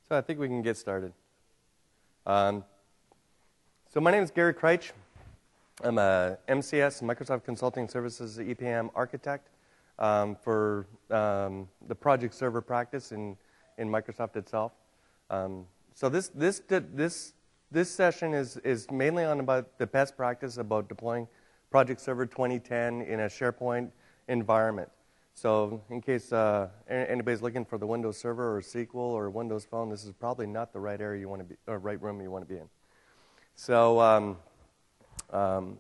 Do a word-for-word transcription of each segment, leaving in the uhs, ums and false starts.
So I think we can get started. Um, so my name is Gary Kreitsch. I'm a M C S, Microsoft Consulting Services E P M architect um, for um, the project server practice in, in Microsoft itself. Um, so this this this this session is is mainly on about the best practice about deploying Project Server twenty ten in a SharePoint environment. So in case uh, anybody's looking for the Windows Server or S Q L or Windows Phone, this is probably not the right area you want to be, or right room you want to be in. So um, um,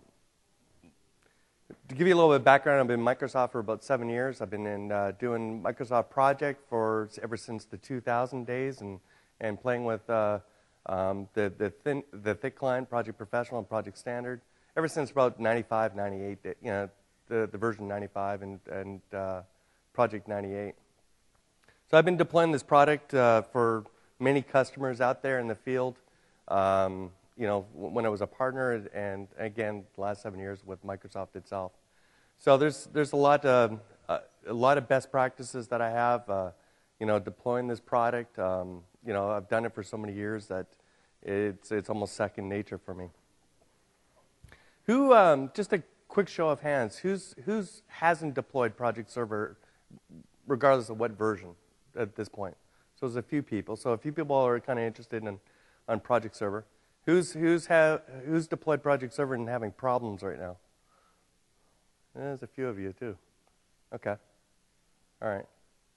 to give you a little bit of background, I've been in Microsoft for about seven years. I've been in uh, doing Microsoft Project for ever since the two thousand days, and and playing with uh, um, the the thin the thick client, Project Professional, and Project Standard ever since about ninety-five, ninety-eight. You know. The, the version ninety-five and, and uh, Project ninety-eight. So I've been deploying this product uh, for many customers out there in the field. Um, you know, when I was a partner, and again, the last seven years with Microsoft itself. So there's there's a lot of uh, a lot of best practices that I have. Uh, you know, deploying this product. Um, you know, I've done it for so many years that it's it's almost second nature for me. Who um, just a quick show of hands, who's who's hasn't deployed Project Server, regardless of what version at this point? So there's a few people. So a few people are kind of interested in on Project Server. Who's who's have who's deployed Project Server and having problems right now? There's a few of you too. Okay. All right.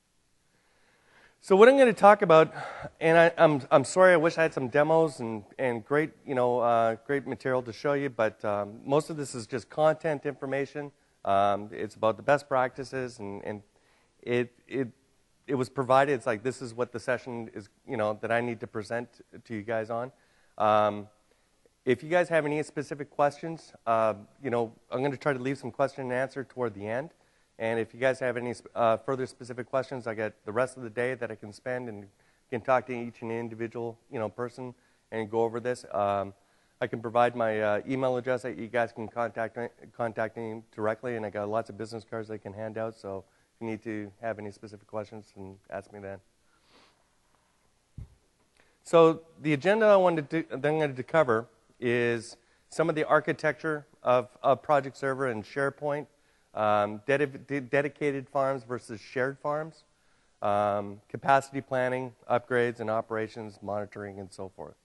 So what I'm going to talk about, and I, I'm I'm sorry, I wish I had some demos and and great you know uh, great material to show you, but um, most of this is just content information. Um, it's about the best practices, and and it it it was provided. It's like this is what the session is, you know, that I need to present to you guys on. Um, if you guys have any specific questions, uh, you know, I'm going to try to leave some question and answer toward the end. And if you guys have any uh, further specific questions, I got the rest of the day that I can spend and can talk to each and individual, you know, person and go over this. Um, I can provide my uh, email address that you guys can contact me, contact me directly, and I got lots of business cards I can hand out. So if you need to have any specific questions, then ask me then. So the agenda I wanted to, that I'm going to cover is some of the architecture of, of Project Server and SharePoint. Um, ded dedicated farms versus shared farms, um, capacity planning, upgrades and operations, monitoring, and so forth.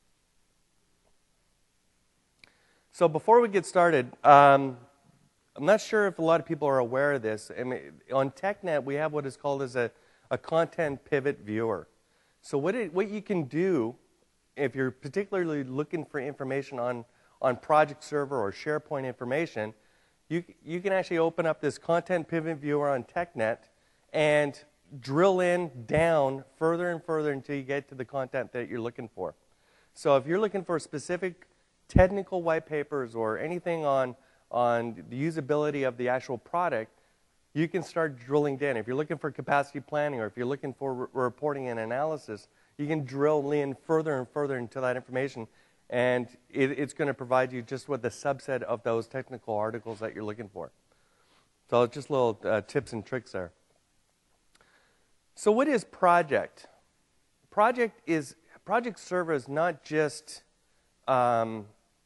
So before we get started, um, I'm not sure if a lot of people are aware of this. I mean, on TechNet, we have what is called as a, a content pivot viewer. So what, it, what you can do, if you're particularly looking for information on, on Project Server or SharePoint information, You, you can actually open up this content pivot viewer on TechNet and drill in down further and further until you get to the content that you're looking for. So if you're looking for specific technical white papers or anything on, on the usability of the actual product, you can start drilling down. If you're looking for capacity planning or if you're looking for re reporting and analysis, you can drill in further and further into that information. And it, it's going to provide you just with a subset of those technical articles that you're looking for. So just little uh, tips and tricks there. So what is Project? Project is Project Server is not just um,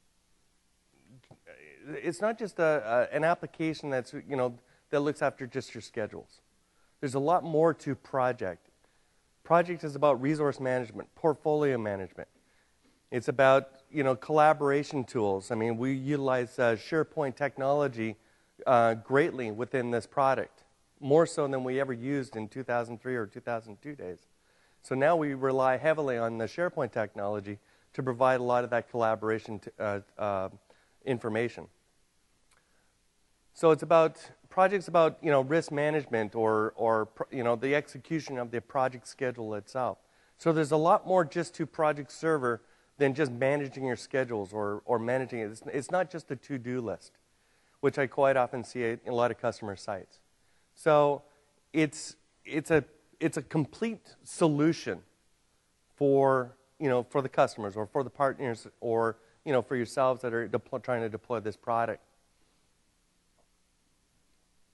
it's not just a, a, an application that's you know that looks after just your schedules. There's a lot more to Project. Project is about resource management, portfolio management. It's about, you know, collaboration tools. I mean, we utilize uh, SharePoint technology uh, greatly within this product, more so than we ever used in two thousand three or two thousand two days. So now we rely heavily on the SharePoint technology to provide a lot of that collaboration to, uh, uh, information. So it's about, projects about, you know, risk management or, or, you know, the execution of the project schedule itself. So there's a lot more just to Project Server than just managing your schedules or, or managing it. It's, it's not just a to-do list, which I quite often see in a lot of customer sites. So it's, it's, a, it's a complete solution for, you know, for the customers or for the partners or, you know, for yourselves that are trying to deploy this product.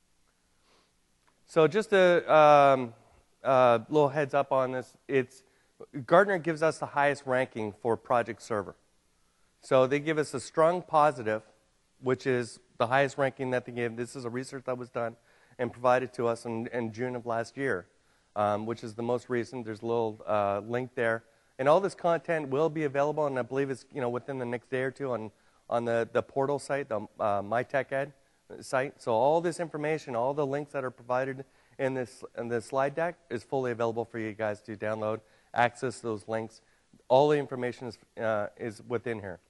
So just a um, uh, little heads up on this. It's Gartner gives us the highest ranking for Project Server. So they give us a strong positive, which is the highest ranking that they give. This is a research that was done and provided to us in, in June of last year, um, which is the most recent. There's a little uh, link there. And all this content will be available, and I believe it's you know within the next day or two on, on the, the portal site, the uh, MyTechEd site. So all this information, all the links that are provided in this, in this slide deck is fully available for you guys to download, access those links. All the information is, uh, is within here.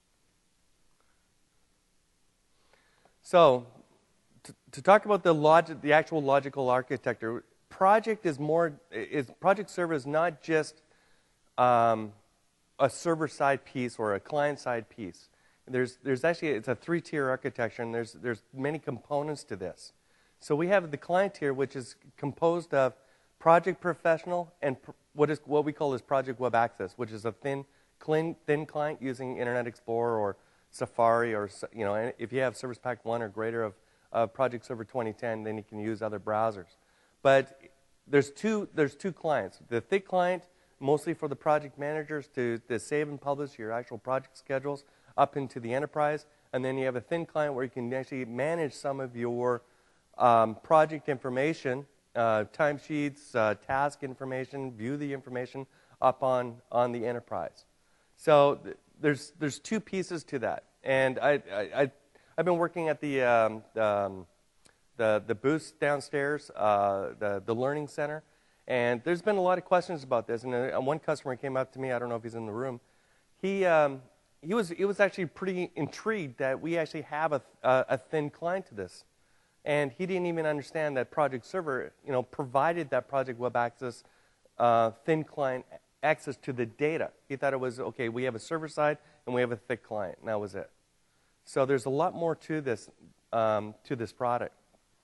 So to, to talk about the, logic, the actual logical architecture, project is more, is, Project Server is not just um, a server-side piece or a client-side piece. There's, there's actually, it's a three-tier architecture, and there's, there's many components to this. So we have the client tier, which is composed of Project Professional and pr what is what we call is Project Web Access, which is a thin, clean, thin client using Internet Explorer or Safari, or you know, if you have Service Pack one or greater of, of Project Server twenty ten, then you can use other browsers. But there's two there's two clients. The thick client, mostly for the project managers to, to save and publish your actual project schedules up into the enterprise, and then you have a thin client where you can actually manage some of your um, project information, uh, timesheets, uh, task information, view the information up on on the enterprise. So th there's there's two pieces to that, and I, I, I I've been working at the um, um, the the booth downstairs, uh, the the learning center, and there's been a lot of questions about this. And uh, one customer came up to me. I don't know if he's in the room. He um, he was he was actually pretty intrigued that we actually have a a, a thin client to this, and he didn't even understand that Project Server, you know, provided that Project Web Access uh, thin client access to the data. He thought it was, okay, we have a server side and we have a thick client, and that was it. So there's a lot more to this, um, to this product.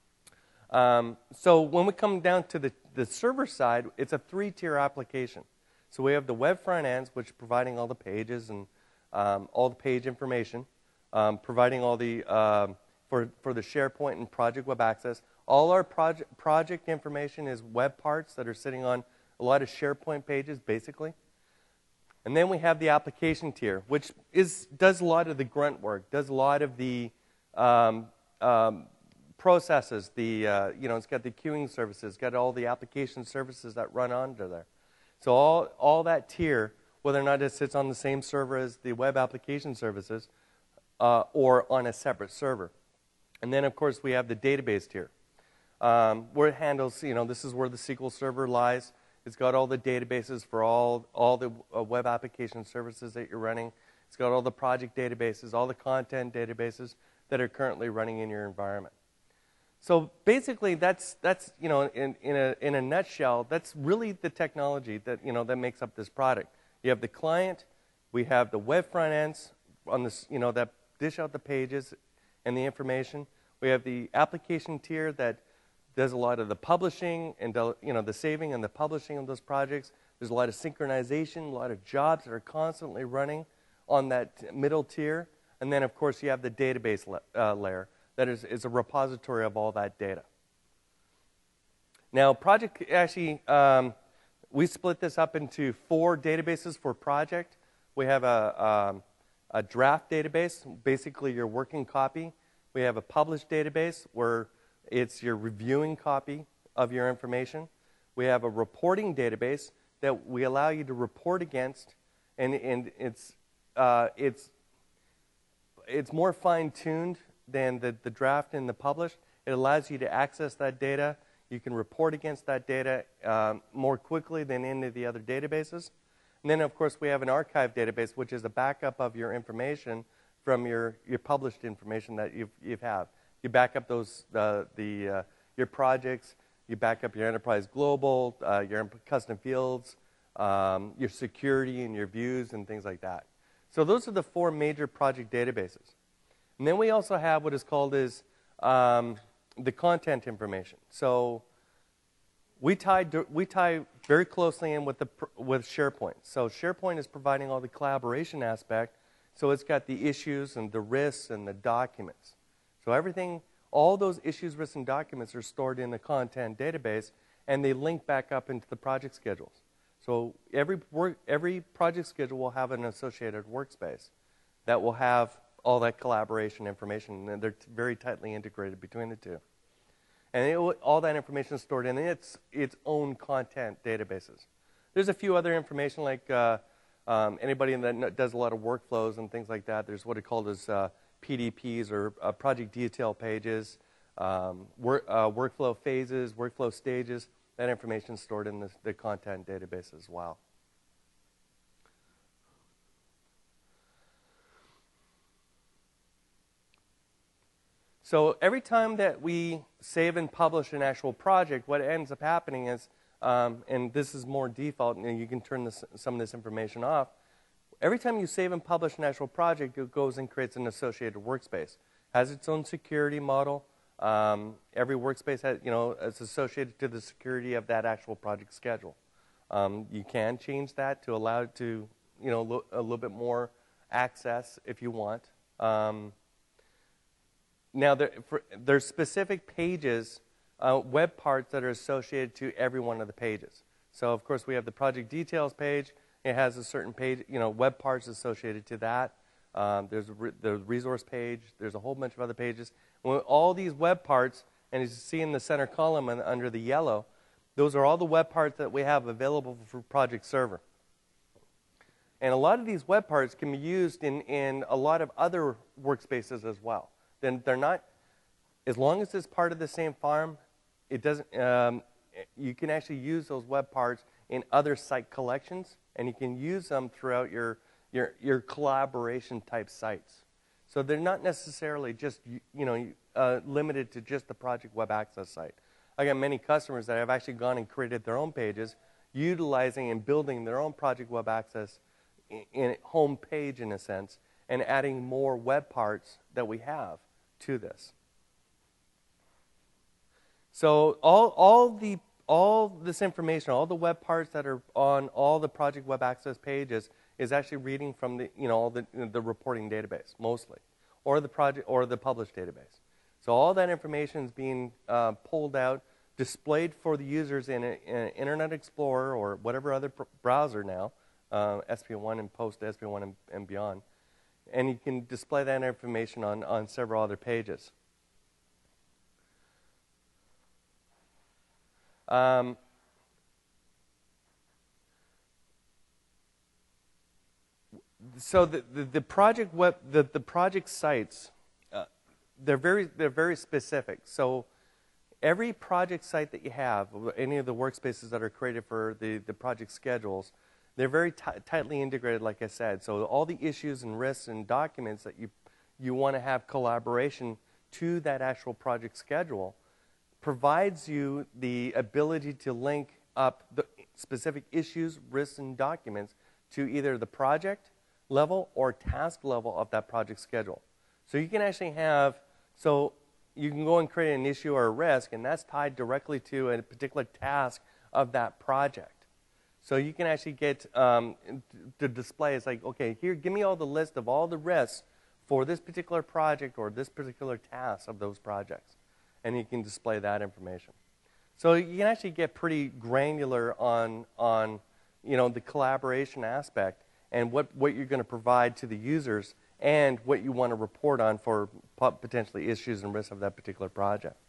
Um, so when we come down to the, the server side, it's a three-tier application. So we have the web front ends, which are providing all the pages and um, all the page information, um, providing all the, um, for, for the SharePoint and Project Web Access. All our project, project information is web parts that are sitting on a lot of SharePoint pages, basically. And then we have the application tier, which is, does a lot of the grunt work, does a lot of the um, um, processes. The, uh, you know, it's got the queuing services, got all the application services that run under there. So all, all that tier, whether or not it sits on the same server as the web application services uh, or on a separate server. And then, of course, we have the database tier, um, where it handles, you know, this is where the S Q L Server lies. It's got all the databases for all, all the uh, web application services that you're running. It's got all the project databases, all the content databases that are currently running in your environment. So basically, that's, that's you know, in, in, a, in a nutshell, that's really the technology that, you know, that makes up this product. You have the client. We have the web front ends on this, you know, that dish out the pages and the information. We have the application tier that does a lot of the publishing and you know the saving and the publishing of those projects. There's a lot of synchronization, a lot of jobs that are constantly running on that middle tier. And then, of course, you have the database la uh, layer that is, is a repository of all that data. Now, project actually, um, we split this up into four databases for project. We have a, um, a draft database, basically your working copy. We have a published database where it's your reviewing copy of your information. We have a reporting database that we allow you to report against, and, and it's, uh, it's, it's more fine-tuned than the, the draft and the published. It allows you to access that data. You can report against that data um, more quickly than any of the other databases. And then, of course, we have an archive database, which is a backup of your information from your, your published information that you've, you've have. You back up those, uh, the, uh, your projects, you back up your enterprise global, uh, your custom fields, um, your security and your views and things like that. So those are the four major project databases. And then we also have what is called is um, the content information. So we tie, we tie very closely in with, the, with SharePoint. So SharePoint is providing all the collaboration aspect. So it's got the issues and the risks and the documents. So everything, all those issues, risks, and documents are stored in the content database, and they link back up into the project schedules. So every, work, every project schedule will have an associated workspace that will have all that collaboration information, and they're very tightly integrated between the two. And it will, all that information is stored in its, its own content databases. There's a few other information, like uh, um, anybody that does a lot of workflows and things like that. There's what are called as uh, P D Ps, or uh, project detail pages, um, work, uh, workflow phases, workflow stages. That information is stored in the, the content database as well. So every time that we save and publish an actual project, what ends up happening is, um, and this is more default, and you can turn this, some of this information off. Every time you save and publish an actual project, it goes and creates an associated workspace. Has its own security model. Um, every workspace has, you know, is associated to the security of that actual project schedule. Um, you can change that to allow it to, you know, lo- a little bit more access if you want. Um, now, there, for, there's specific pages, uh, web parts that are associated to every one of the pages. So, of course, we have the project details page. It has a certain page, you know, web parts associated to that. Um, there's a re- the resource page. There's a whole bunch of other pages. When all these web parts, and as you see in the center column and under the yellow, those are all the web parts that we have available for Project Server. And a lot of these web parts can be used in, in a lot of other workspaces as well. Then they're not, as long as it's part of the same farm, it doesn't. Um, you can actually use those web parts in other site collections, and you can use them throughout your your your collaboration type sites. So they're not necessarily just, you know, uh, limited to just the Project Web Access site. I got many customers that have actually gone and created their own pages, utilizing and building their own Project Web Access in, in home page, in a sense, and adding more web parts that we have to this. So all all the all this information, all the web parts that are on all the Project Web Access pages, is actually reading from the, you know, all the, the reporting database, mostly, or the project, or the published database. So all that information is being uh, pulled out, displayed for the users in, a, in an Internet Explorer or whatever other pr- browser now, uh, S P one and post S P one and, and beyond. And you can display that information on, on several other pages. Um, So the, the, the project web the, the project sites, uh, they're very they're very specific. So every project site that you have, any of the workspaces that are created for the, the project schedules, they're very t- tightly integrated, like I said. So all the issues and risks and documents that you you want to have collaboration to that actual project schedule provides you the ability to link up the specific issues, risks, and documents to either the project level or task level of that project schedule. So you can actually have, so you can go and create an issue or a risk, and that's tied directly to a particular task of that project. So you can actually get um, to display, it's like, okay, here, give me all the list of all the risks for this particular project or this particular task of those projects. And you can display that information. So you can actually get pretty granular on, on you know, the collaboration aspect and what, what you're going to provide to the users and what you want to report on for potentially issues and risks of that particular project.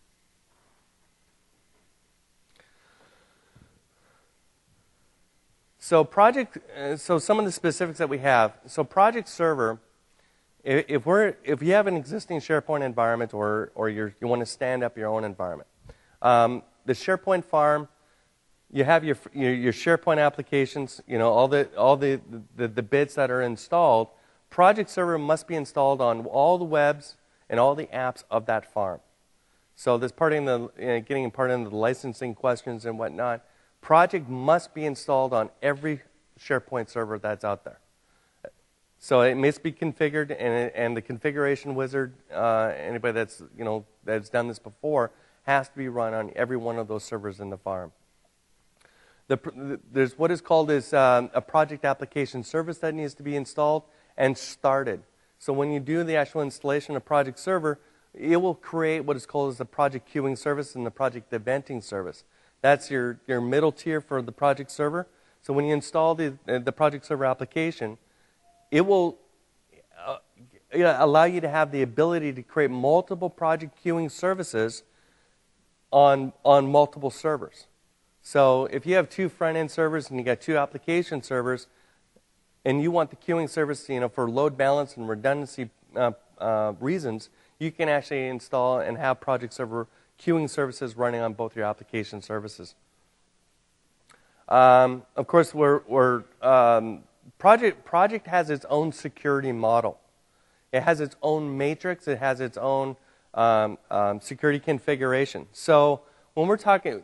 So project, uh, so some of the specifics that we have. So Project Server, if, if we're if you have an existing SharePoint environment or or you're, you want to stand up your own environment, um, the SharePoint farm. You have your, your your SharePoint applications, you know, all the all the, the, the bits that are installed. Project Server must be installed on all the webs and all the apps of that farm. So this part in the you know, getting part into the licensing questions and whatnot. Project must be installed on every SharePoint server that's out there. So it must be configured, and and the configuration wizard, uh, anybody that's you know that's done this before, has to be run on every one of those servers in the farm. The, there's what is called as um, a project application service that needs to be installed and started. So when you do the actual installation of Project Server, it will create what is called as the project queuing service and the project eventing service. That's your, your middle tier for the Project Server. So when you install the, the project server application, it will uh, allow you to have the ability to create multiple project queuing services on, on multiple servers. So if you have two front-end servers and you got two application servers, and you want the queuing service, you know, for load balance and redundancy uh, uh, reasons, you can actually install and have project server queuing services running on both your application services. Um, of course, we're, we're, um, project, project has its own security model. It has its own matrix. It has its own um, um, security configuration. So when we're talking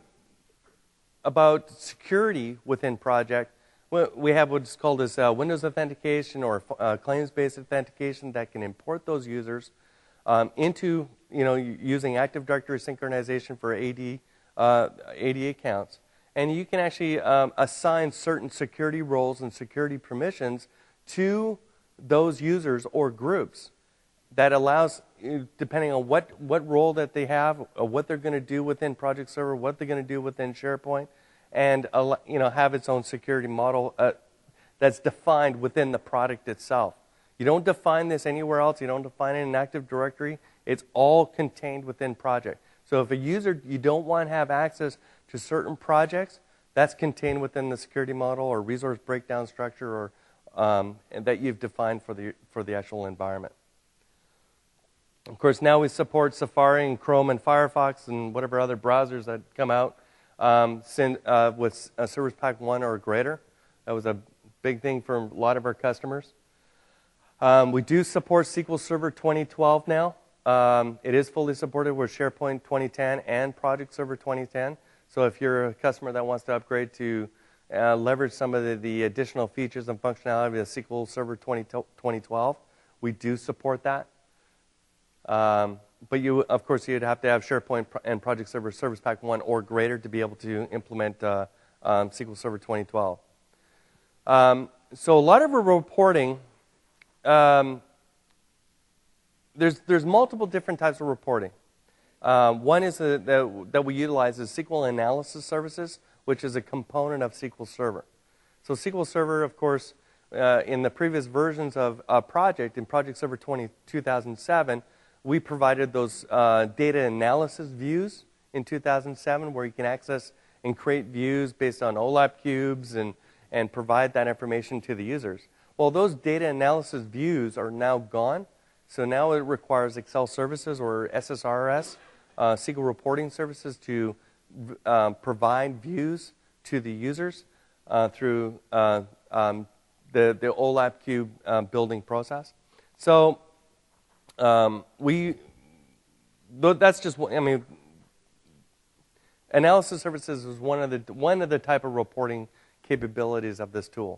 about security within project, we have what's called as uh, Windows authentication or uh, claims-based authentication that can import those users um, into, you know, using Active Directory synchronization for A D, uh, A D accounts. And you can actually um, assign certain security roles and security permissions to those users or groups. That allows, depending on what, what role that they have, or what they're going to do within Project Server, what they're going to do within SharePoint, and you know, have its own security model uh, that's defined within the product itself. You don't define this anywhere else. You don't define it in Active Directory. It's all contained within project. So if a user, you don't want to have access to certain projects, that's contained within the security model or resource breakdown structure or um, that you've defined for the, for the actual environment. Of course, now we support Safari and Chrome and Firefox and whatever other browsers that come out um, send, uh, with uh, Service Pack one or greater. That was a big thing for a lot of our customers. Um, we do support S Q L Server twenty twelve now. Um, it is fully supported with SharePoint twenty ten and Project Server twenty ten. So if you're a customer that wants to upgrade to uh, leverage some of the, the additional features and functionality of the S Q L Server twenty twelve, we do support that. Um, but you, of course, you'd have to have SharePoint and Project Server Service Pack one or greater to be able to implement uh, um, S Q L Server twenty twelve. Um, so a lot of our reporting, um, there's, there's multiple different types of reporting. Uh, one is a, that, that we utilize is S Q L analysis services, which is a component of S Q L Server. So S Q L Server, of course, uh, in the previous versions of a project, in Project Server two thousand seven, we provided those uh, data analysis views in two thousand seven where you can access and create views based on OLAP cubes and, and provide that information to the users. Well, those data analysis views are now gone. So now it requires Excel services or S S R S, uh, S Q L reporting services to um, provide views to the users uh, through uh, um, the, the OLAP cube uh, building process. So Um, we, that's just, I mean, analysis services is one of the, one of the type of reporting capabilities of this tool.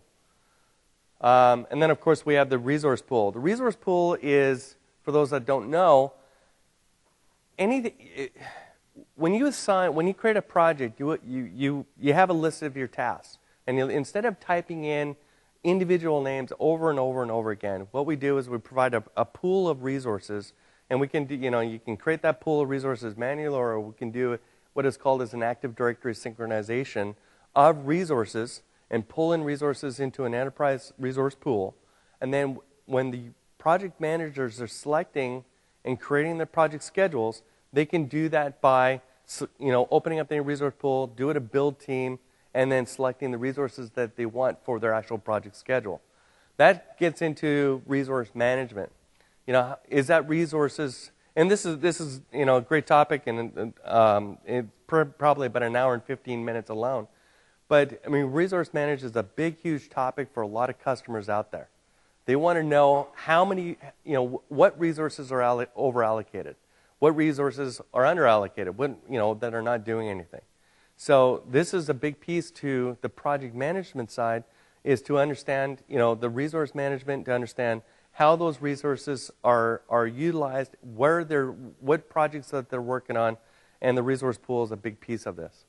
Um, and then, of course, we have the resource pool. The resource pool is, for those that don't know, anything, it, when you assign, when you create a project, you, you, you, you have a list of your tasks. And you, instead of typing in individual names over and over and over again, what we do is we provide a, a pool of resources, and we can do, you know, you can create that pool of resources manually, or we can do what is called as an Active Directory synchronization of resources and pull in resources into an enterprise resource pool. And then when the project managers are selecting and creating their project schedules, they can do that by, you know, opening up the resource pool, do it a build team, and then selecting the resources that they want for their actual project schedule. That gets into resource management. You know, is that resources, and this is, this is you know, a great topic, and um, it's pr probably about an hour and fifteen minutes alone. But, I mean, resource management is a big, huge topic for a lot of customers out there. They want to know how many, you know, what resources are over-allocated, what resources are under-allocated, what, you know, that are not doing anything. So this is a big piece to the project management side, is to understand, you know, the resource management, to understand how those resources are, are utilized, where they're, what projects that they're working on, and the resource pool is a big piece of this.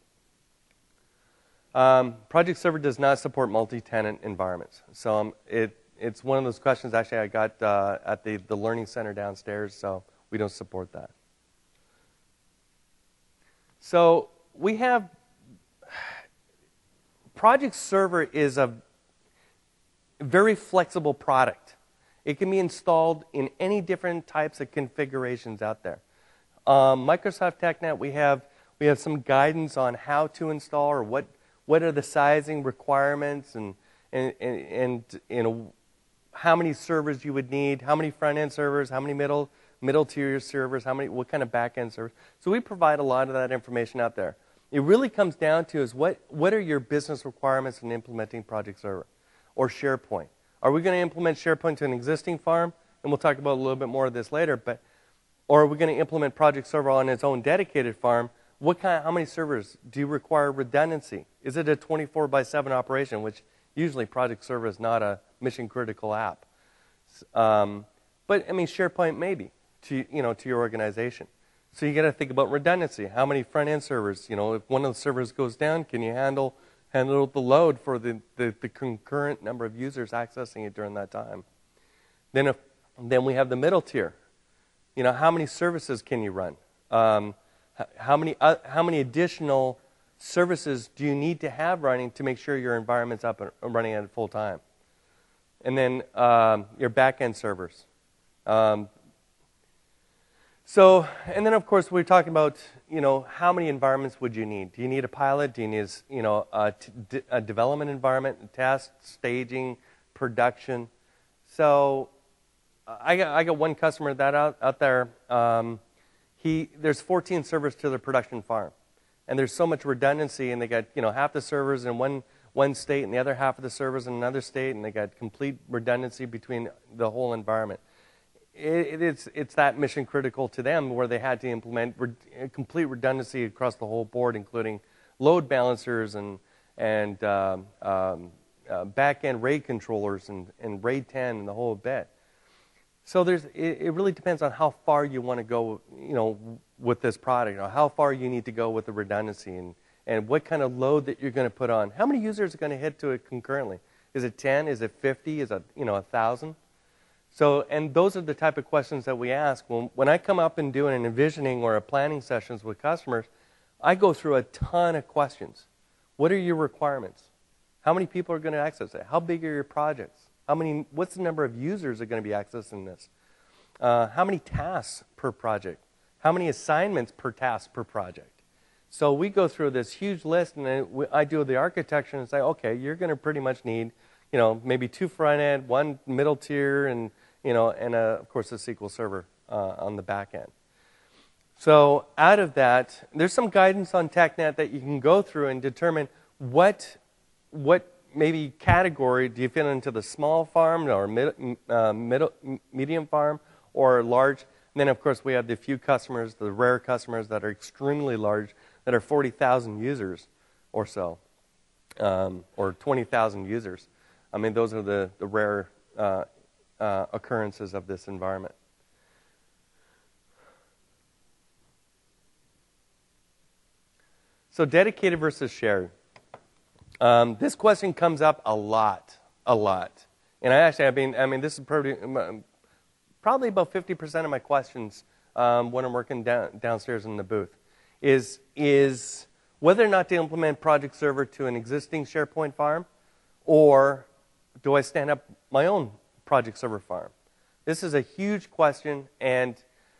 Um, Project Server does not support multi-tenant environments. So um, it, it's one of those questions actually I got uh, at the, the Learning Center downstairs, so we don't support that. So we have Project Server is a very flexible product. It can be installed in any different types of configurations out there. Um, Microsoft TechNet, we have we have some guidance on how to install, or what what are the sizing requirements, and and and, and you know, how many servers you would need, how many front end servers, how many middle middle tier servers, how many what kind of back end servers. So we provide a lot of that information out there. It really comes down to is what what are your business requirements in implementing Project Server or SharePoint? Are we going to implement SharePoint to an existing farm? And we'll talk about a little bit more of this later. But or are we going to implement Project Server on its own dedicated farm? What kind? How many servers do you require redundancy? Is it a twenty-four by seven operation? Which usually Project Server is not a mission critical app. Um, but I mean, SharePoint maybe to you know to your organization. So you got to think about redundancy. How many front end servers? You know, if one of the servers goes down, can you handle handle the load for the, the, the concurrent number of users accessing it during that time? Then if then we have the middle tier. You know, how many services can you run? Um, how many uh, how many additional services do you need to have running to make sure your environment's up and running at full time? And then um, your back-end servers. Um, so, and then of course we're talking about, you know, how many environments would you need? Do you need a pilot? Do you need, you know, a, t- a development environment, test, staging, production? So, I got I got one customer that out out there. Um, he there's fourteen servers to their production farm, and there's so much redundancy, and they got you know half the servers in one one state and the other half of the servers in another state, and they got complete redundancy between the whole environment. It, it, it's it's that mission critical to them where they had to implement re- complete redundancy across the whole board, including load balancers and and um, um, uh, back end RAID controllers and and RAID ten and the whole bit. So there's, it, it really depends on how far you want to go, you know, with this product, or how far you need to go with the redundancy, and, and what kind of load that you're going to put on. How many users are going to hit to it concurrently? Is it ten? Is it fifty? Is it, you know, one thousand? So, and those are the type of questions that we ask. When, when I come up and do an envisioning or a planning sessions with customers, I go through a ton of questions. What are your requirements? How many people are going to access it? How big are your projects? How many? What's the number of users that are going to be accessing this? Uh, how many tasks per project? How many assignments per task per project? So we go through this huge list, and then we, I do the architecture and say, okay, you're going to pretty much need, you know, maybe two front end, one middle tier, and you know, and a, of course a S Q L Server uh, on the back end. So out of that, there's some guidance on TechNet that you can go through and determine what what. maybe category do you fit into, the small farm or mid, uh, middle, medium farm or large? And then, of course, we have the few customers, the rare customers that are extremely large, that are forty thousand users or so, um, or twenty thousand users. I mean, those are the, the rare uh, uh, occurrences of this environment. So dedicated versus shared. Um, this question comes up a lot, a lot. And I actually, I mean, I mean, this is probably, probably about fifty percent of my questions um, when I'm working down, downstairs in the booth is, is whether or not to implement Project Server to an existing SharePoint farm, or do I stand up my own Project Server farm? This is a huge question, and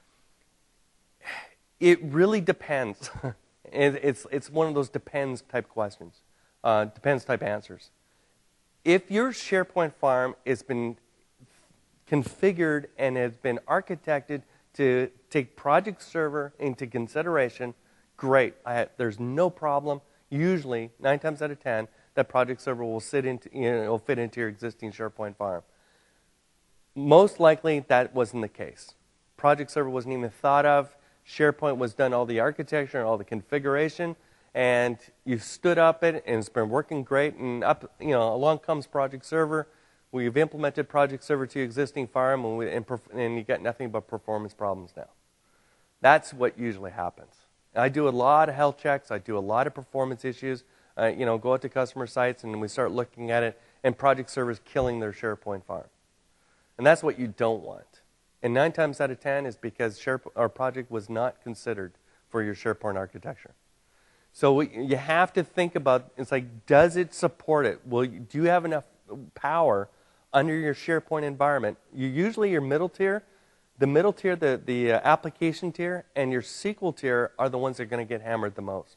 it really depends. it's, it's one of those depends type questions. Uh, depends type answers. If your SharePoint farm has been configured and has been architected to take Project Server into consideration, great. I, there's no problem. Usually, nine times out of ten, that Project Server will sit into, you know, will fit into your existing SharePoint farm. Most likely, that wasn't the case. Project Server wasn't even thought of. SharePoint was done all the architecture and all the configuration, and you stood up it, and it's been working great. And up, you know, along comes Project Server. We've implemented Project Server to your existing farm, and, we, and, and you get nothing but performance problems now. That's what usually happens. I do a lot of health checks. I do a lot of performance issues. Uh, you know, go out to customer sites, and we start looking at it, and Project Server is killing their SharePoint farm. And that's what you don't want. And nine times out of ten is because Share, our project was not considered for your SharePoint architecture. So we, you have to think about, it's like, does it support it? Well, do you have enough power under your SharePoint environment? You usually your middle tier, the middle tier, the, the uh, application tier, and your S Q L tier are the ones that are going to get hammered the most.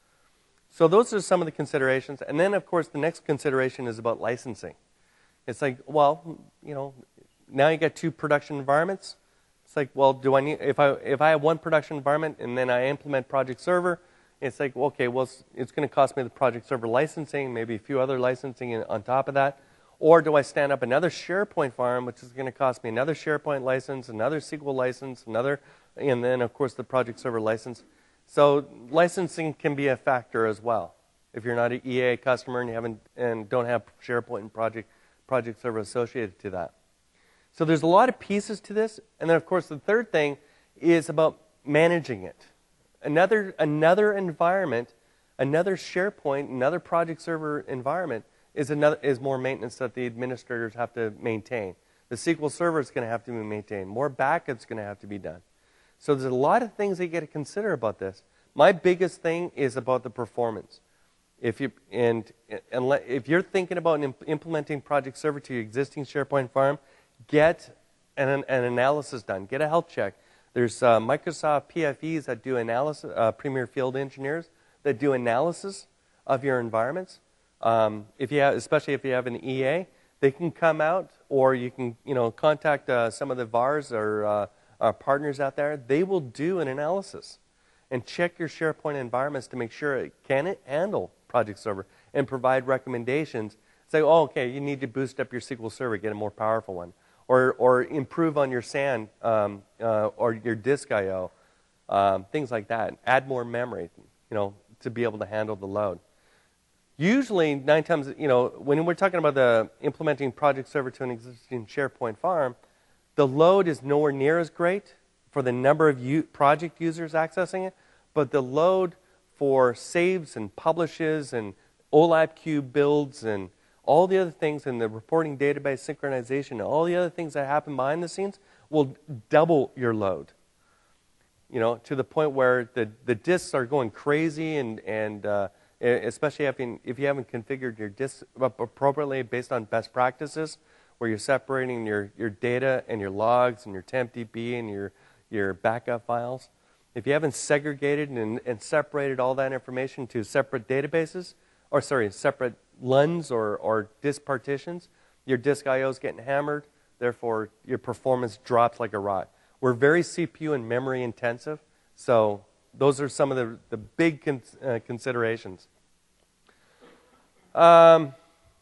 So those are some of the considerations. And then, of course, the next consideration is about licensing. It's like, well, you know, now you got two production environments. It's like, well, do I need, if I, if I have one production environment and then I implement Project Server, it's like, well, okay, well, it's, it's going to cost me the Project Server licensing, maybe a few other licensing in, on top of that. Or do I stand up another SharePoint farm, which is going to cost me another SharePoint license, another S Q L license, another, and then, of course, the Project Server license. So licensing can be a factor as well. If you're not an E A customer and you haven't and don't have SharePoint and Project Project Server associated to that. So there's a lot of pieces to this. And then, of course, the third thing is about managing it. Another, another environment, another SharePoint, another Project Server environment is, another, is more maintenance that the administrators have to maintain. The S Q L Server is going to have to be maintained. More backups going to have to be done. So there's a lot of things that you got to consider about this. My biggest thing is about the performance. If you and, and if you're thinking about imp implementing Project Server to your existing SharePoint farm, get an, an analysis done. Get a health check. There's uh, Microsoft P F Es that do analysis, uh, Premier Field Engineers that do analysis of your environments. Um, if you have, especially if you have an E A, they can come out, or you can, you know, contact uh, some of the V A Rs or uh, our partners out there. They will do an analysis and check your SharePoint environments to make sure it can it handle Project Server and provide recommendations. Say, oh, okay, you need to boost up your S Q L Server, get a more powerful one. Or, or improve on your S A N um, uh, or your disk I O, um, things like that. Add more memory, you know, to be able to handle the load. Usually, nine times, you know, when we're talking about the implementing Project Server to an existing SharePoint farm, the load is nowhere near as great for the number of u project users accessing it, but the load for saves and publishes and OLAP builds and all the other things in the reporting database synchronization and all the other things that happen behind the scenes will double your load. You know, to the point where the, the disks are going crazy, and, and uh, especially if you, if you haven't configured your disks appropriately based on best practices, where you're separating your, your data and your logs and your temp D B and your, your backup files. If you haven't segregated and, and separated all that information to separate databases, or sorry, separate L U Ns or, or disk partitions, your disk I O is getting hammered, therefore your performance drops like a rock. We're very C P U and memory intensive, so those are some of the, the big con uh, considerations. Um,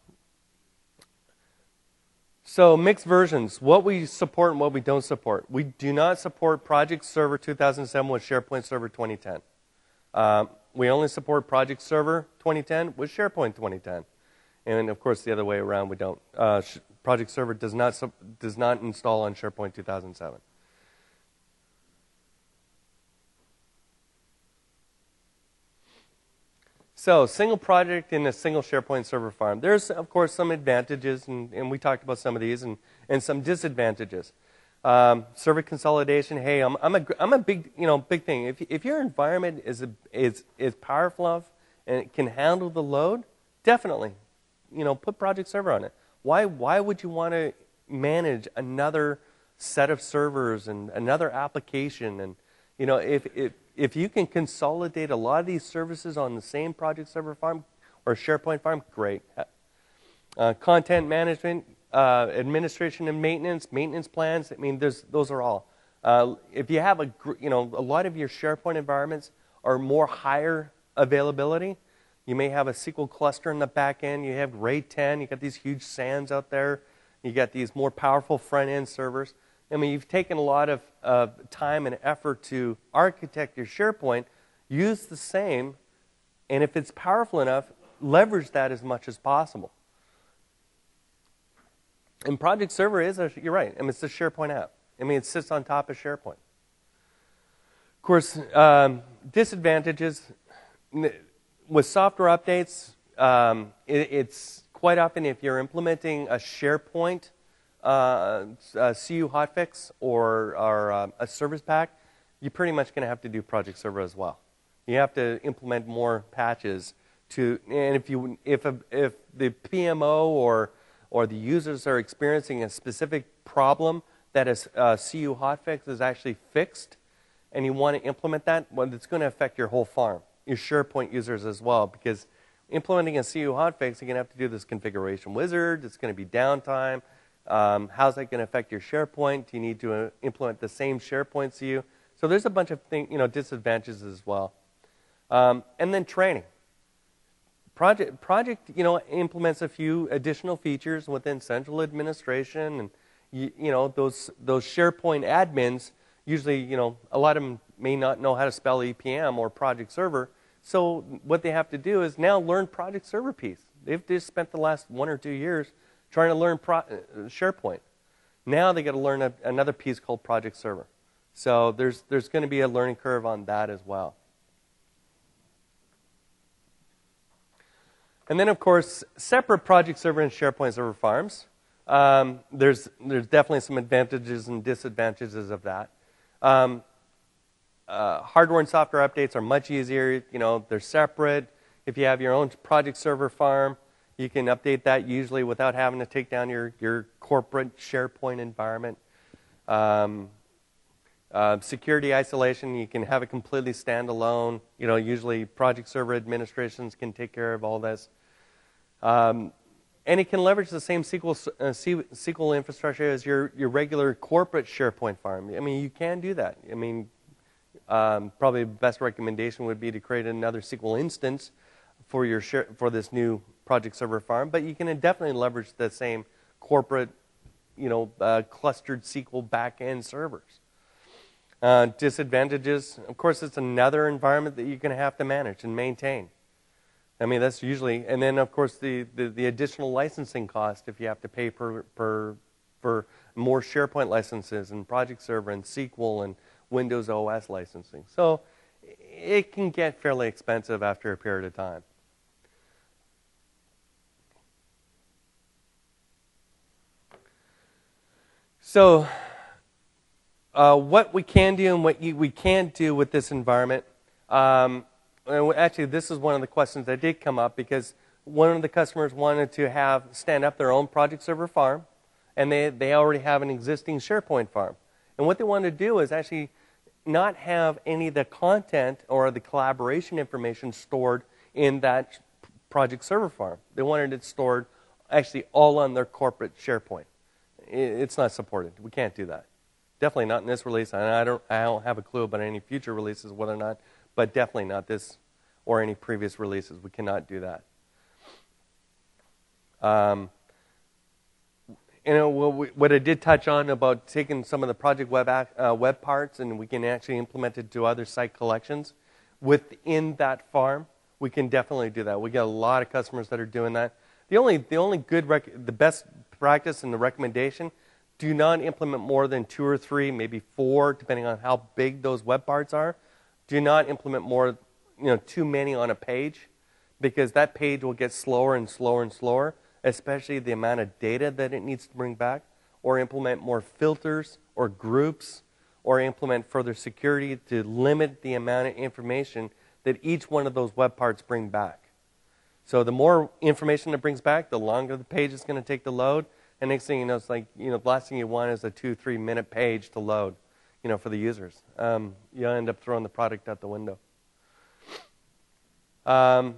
so mixed versions, what we support and what we don't support. We do not support Project Server two thousand seven with SharePoint Server twenty ten. Um, we only support Project Server twenty ten with SharePoint twenty ten. And of course, the other way around, we don't. Uh, Project Server does not, does not install on SharePoint two thousand seven. So, single project in a single SharePoint Server farm. There's, of course, some advantages, and, and we talked about some of these, and, and some disadvantages. Um, server consolidation. Hey, I'm, I'm, a, I'm a big, you know, big thing. If, if your environment is, a, is, is powerful enough and it can handle the load, definitely, you know, put Project Server on it. Why, why would you want to manage another set of servers and another application? And, you know, if, if, if you can consolidate a lot of these services on the same Project Server farm or SharePoint farm, great. Uh, content management, uh, administration and maintenance, maintenance plans, I mean, there's, those are all. Uh, if you have a, you know, a lot of your SharePoint environments are more higher availability. You may have a S Q L cluster in the back end. You have RAID ten. You got these huge S A Ns out there. You got these more powerful front end servers. I mean, you've taken a lot of uh, time and effort to architect your SharePoint. Use the same, and if it's powerful enough, leverage that as much as possible. And Project Server is, a, you're right, I mean, it's a SharePoint app. I mean, it sits on top of SharePoint. Of course, um, disadvantages, with software updates, um, it, it's quite often if you're implementing a SharePoint uh, a C U hotfix or, or uh, a service pack, you're pretty much going to have to do Project Server as well. You have to implement more patches to, and if you if a, if the P M O or or the users are experiencing a specific problem that a uh, C U hotfix is actually fixed, and you want to implement that, well, it's going to affect your whole farm, your SharePoint users as well, because implementing a C U hotfix, you're going to have to do this configuration wizard. It's going to be downtime. Um, how's that going to affect your SharePoint? Do you need to uh, implement the same SharePoint C U? So there's a bunch of thing, you know, disadvantages as well. Um, and then training. Project, project, you know, implements a few additional features within central administration, and you, you know, those those SharePoint admins usually, you know, a lot of them may not know how to spell E P M or Project Server. So what they have to do is now learn Project Server piece. They've just spent the last one or two years trying to learn Pro, uh, SharePoint. Now they got to learn a, another piece called Project Server. So there's there's going to be a learning curve on that as well. And then, of course, separate Project Server and SharePoint Server farms. Um, there's, there's definitely some advantages and disadvantages of that. Um, uh, hardware and software updates are much easier. You know, they're separate. If you have your own Project Server farm, you can update that usually without having to take down your, your corporate SharePoint environment. Um, uh, security isolation, you can have it completely standalone. You know, usually Project Server administrations can take care of all this. Um, and it can leverage the same S Q L, uh, S Q L infrastructure as your, your regular corporate SharePoint farm. I mean, you can do that. I mean, um, probably the best recommendation would be to create another S Q L instance for your share, for this new Project Server farm. But you can definitely leverage the same corporate, you know, uh, clustered S Q L backend servers. Uh, disadvantages, of course, it's another environment that you're going to have to manage and maintain. I mean, that's usually, and then of course the, the, the additional licensing cost if you have to pay per, per, for more SharePoint licenses and Project Server and S Q L and Windows O S licensing. So it can get fairly expensive after a period of time. So uh, what we can do and what you, we can't do with this environment, um, actually, this is one of the questions that did come up because one of the customers wanted to have stand up their own Project Server farm, and they, they already have an existing SharePoint farm. And what they wanted to do is actually not have any of the content or the collaboration information stored in that Project Server farm. They wanted it stored actually all on their corporate SharePoint. It's not supported. We can't do that. Definitely not in this release, and I don't, I don't have a clue about any future releases whether or not, but definitely not this or any previous releases. We cannot do that. Um, you know, what I did touch on about taking some of the Project Web, uh, web parts and we can actually implement it to other site collections within that farm, we can definitely do that. We get a lot of customers that are doing that. The only, the only good, rec the best practice and the recommendation, do not implement more than two or three, maybe four, depending on how big those web parts are. Do not implement more, you know, too many on a page, because that page will get slower and slower and slower, especially the amount of data that it needs to bring back, or implement more filters or groups, or implement further security to limit the amount of information that each one of those web parts bring back. So the more information it brings back, the longer the page is going to take to load. And next thing you know, it's like, you know, the last thing you want is a two, three minute page to load, you know, for the users. Um, you'll end up throwing the product out the window. Um,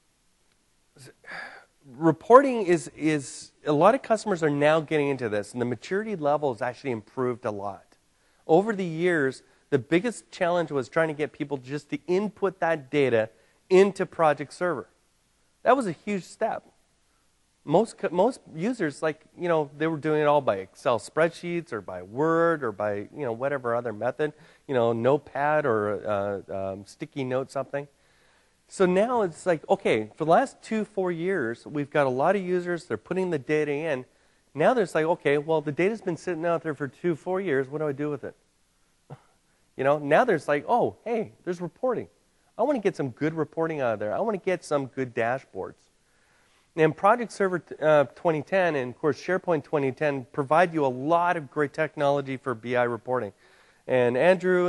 reporting is, is, a lot of customers are now getting into this, and the maturity level has actually improved a lot. Over the years, the biggest challenge was trying to get people just to input that data into Project Server. That was a huge step. Most, most users, like, you know, they were doing it all by Excel spreadsheets or by Word or by, you know, whatever other method, you know, Notepad or uh, um, sticky note something. So now it's like, okay, for the last two, four years, we've got a lot of users, they're putting the data in. Now there's like, okay, well, the data's been sitting out there for two, four years, what do I do with it? You know, now there's like, oh, hey, there's reporting. I want to get some good reporting out of there. I want to get some good dashboards. And Project Server uh, twenty ten and, of course, SharePoint twenty ten provide you a lot of great technology for B I reporting. And Andrew and, uh,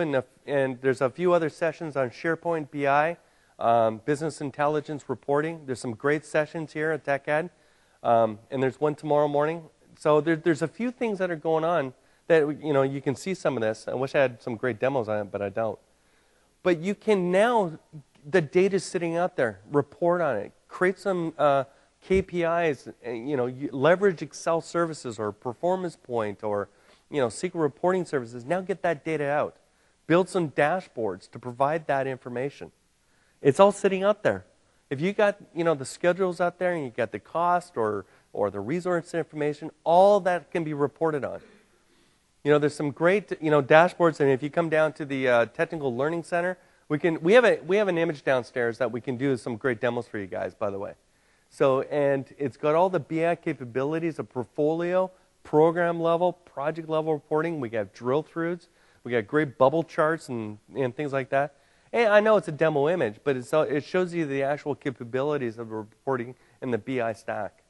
and there's a few other sessions on SharePoint B I, um, business intelligence reporting. There's some great sessions here at TechEd, um, and there's one tomorrow morning. So there, there's a few things that are going on that, you know, you can see some of this. I wish I had some great demos on it, but I don't. But you can now, the data's sitting out there, report on it, create some uh, K P Is, you know, leverage Excel services or Performance Point or, you know, S Q L reporting services. Now get that data out. Build some dashboards to provide that information. It's all sitting out there. If you got, you know, the schedules out there and you got the cost or, or the resource information, all that can be reported on. You know, there's some great, you know, dashboards, and if you come down to the uh, Technical Learning Center, we can we have a we have an image downstairs that we can do some great demos for you guys, by the way. So, and it's got all the B I capabilities of portfolio, program level, project level reporting. We got drill throughs. We got great bubble charts and, and things like that. And I know it's a demo image, but it's, it shows you the actual capabilities of the reporting in the B I stack.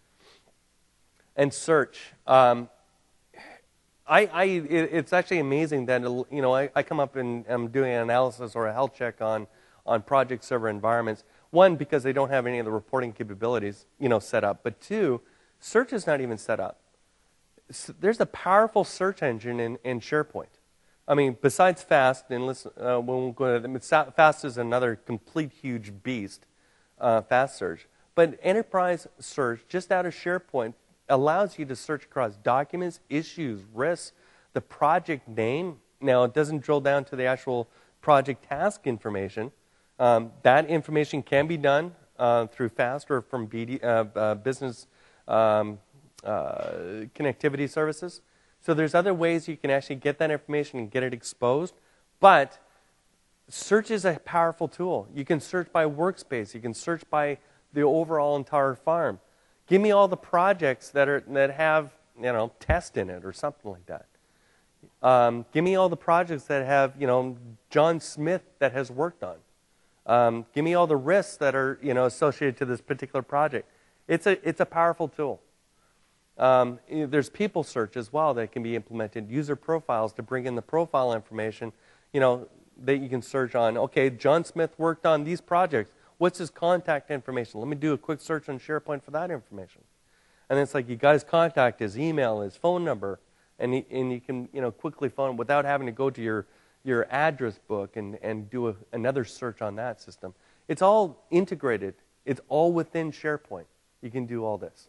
And search. Um, I, I, it, it's actually amazing that, you know, I, I come up and I'm doing an analysis or a health check on, on project server environments. One, because they don't have any of the reporting capabilities, you know, set up. But two, search is not even set up. So there's a powerful search engine in, in SharePoint. I mean, besides FAST, and listen, uh, when we'll go to FAST is another complete huge beast, uh, FAST search. But enterprise search, just out of SharePoint, allows you to search across documents, issues, risks, the project name. Now, it doesn't drill down to the actual project task information. Um, that information can be done uh, through FAST or from B D, uh, uh, business um, uh, connectivity services. So there's other ways you can actually get that information and get it exposed. But search is a powerful tool. You can search by workspace. You can search by the overall entire farm. Give me all the projects that are that have, you know, test in it or something like that. Um, give me all the projects that have, you know, John Smith that has worked on. Um, give me all the risks that are, you know, associated to this particular project. It's a it's a powerful tool. Um, there's people search as well that can be implemented. User profiles to bring in the profile information, you know, that you can search on. Okay, John Smith worked on these projects. What's his contact information? Let me do a quick search on SharePoint for that information. And it's like you got his contact, his email, his phone number, and he, and you can, you know, quickly phone without having to go to your your address book and and do a, another search on that system. It's all integrated. It's all within SharePoint. You can do all this.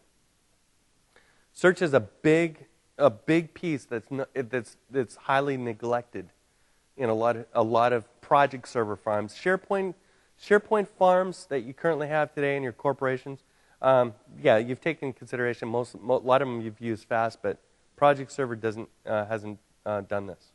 Search is a big, a big piece that's not, that's that's highly neglected in a lot of a lot of project server farms. SharePoint, SharePoint farms that you currently have today in your corporations. Um, yeah, you've taken into consideration most, a lot of them you've used FAST, but project server doesn't uh, hasn't uh, done this.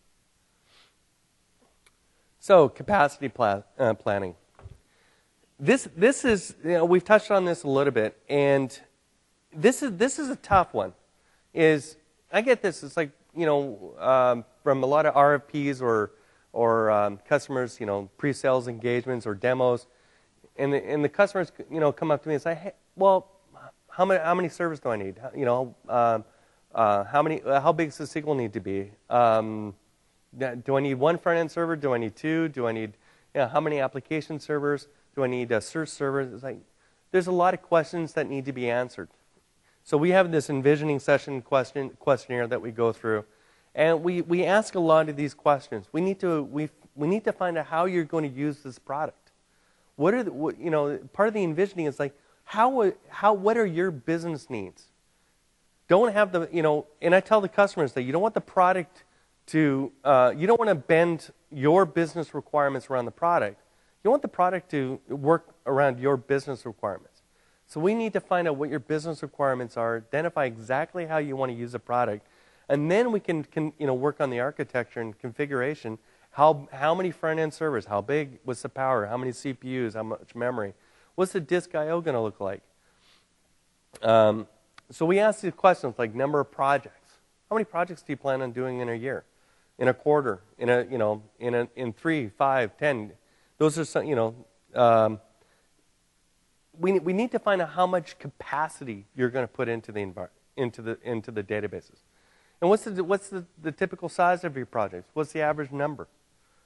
So capacity pla uh, planning. This this is, you know, we've touched on this a little bit, and This is this is a tough one. Is I get this. It's like, you know, um, from a lot of R F Ps or or um, customers, you know, pre-sales engagements or demos, and the, and the customers, you know, come up to me and say, hey, well, how many how many servers do I need? You know, um, uh, how many? Uh, how big does the S Q L need to be? Um, do I need one front-end server? Do I need two? Do I need, you know, how many application servers? Do I need uh, search servers? It's like there's a lot of questions that need to be answered. So we have this envisioning session question, questionnaire that we go through, and we, we ask a lot of these questions. We need to we we need to find out how you're going to use this product. What are the, what, you know, part of the envisioning is like how how what are your business needs? Don't have the, you know, and I tell the customers that you don't want the product to uh, you don't want to bend your business requirements around the product. You want the product to work around your business requirements. So we need to find out what your business requirements are, identify exactly how you want to use a product, and then we can, can you know, work on the architecture and configuration. How, how many front-end servers? How big? What's the power? How many C P Us? How much memory? What's the disk I O going to look like? Um, so we ask these questions like number of projects. How many projects do you plan on doing in a year, in a quarter, in a you know, in a in three, five, ten? Those are some, you know. Um, We, we need to find out how much capacity you're going to put into the envir into the into the databases, and what's the what's the, the typical size of your projects? What's the average number?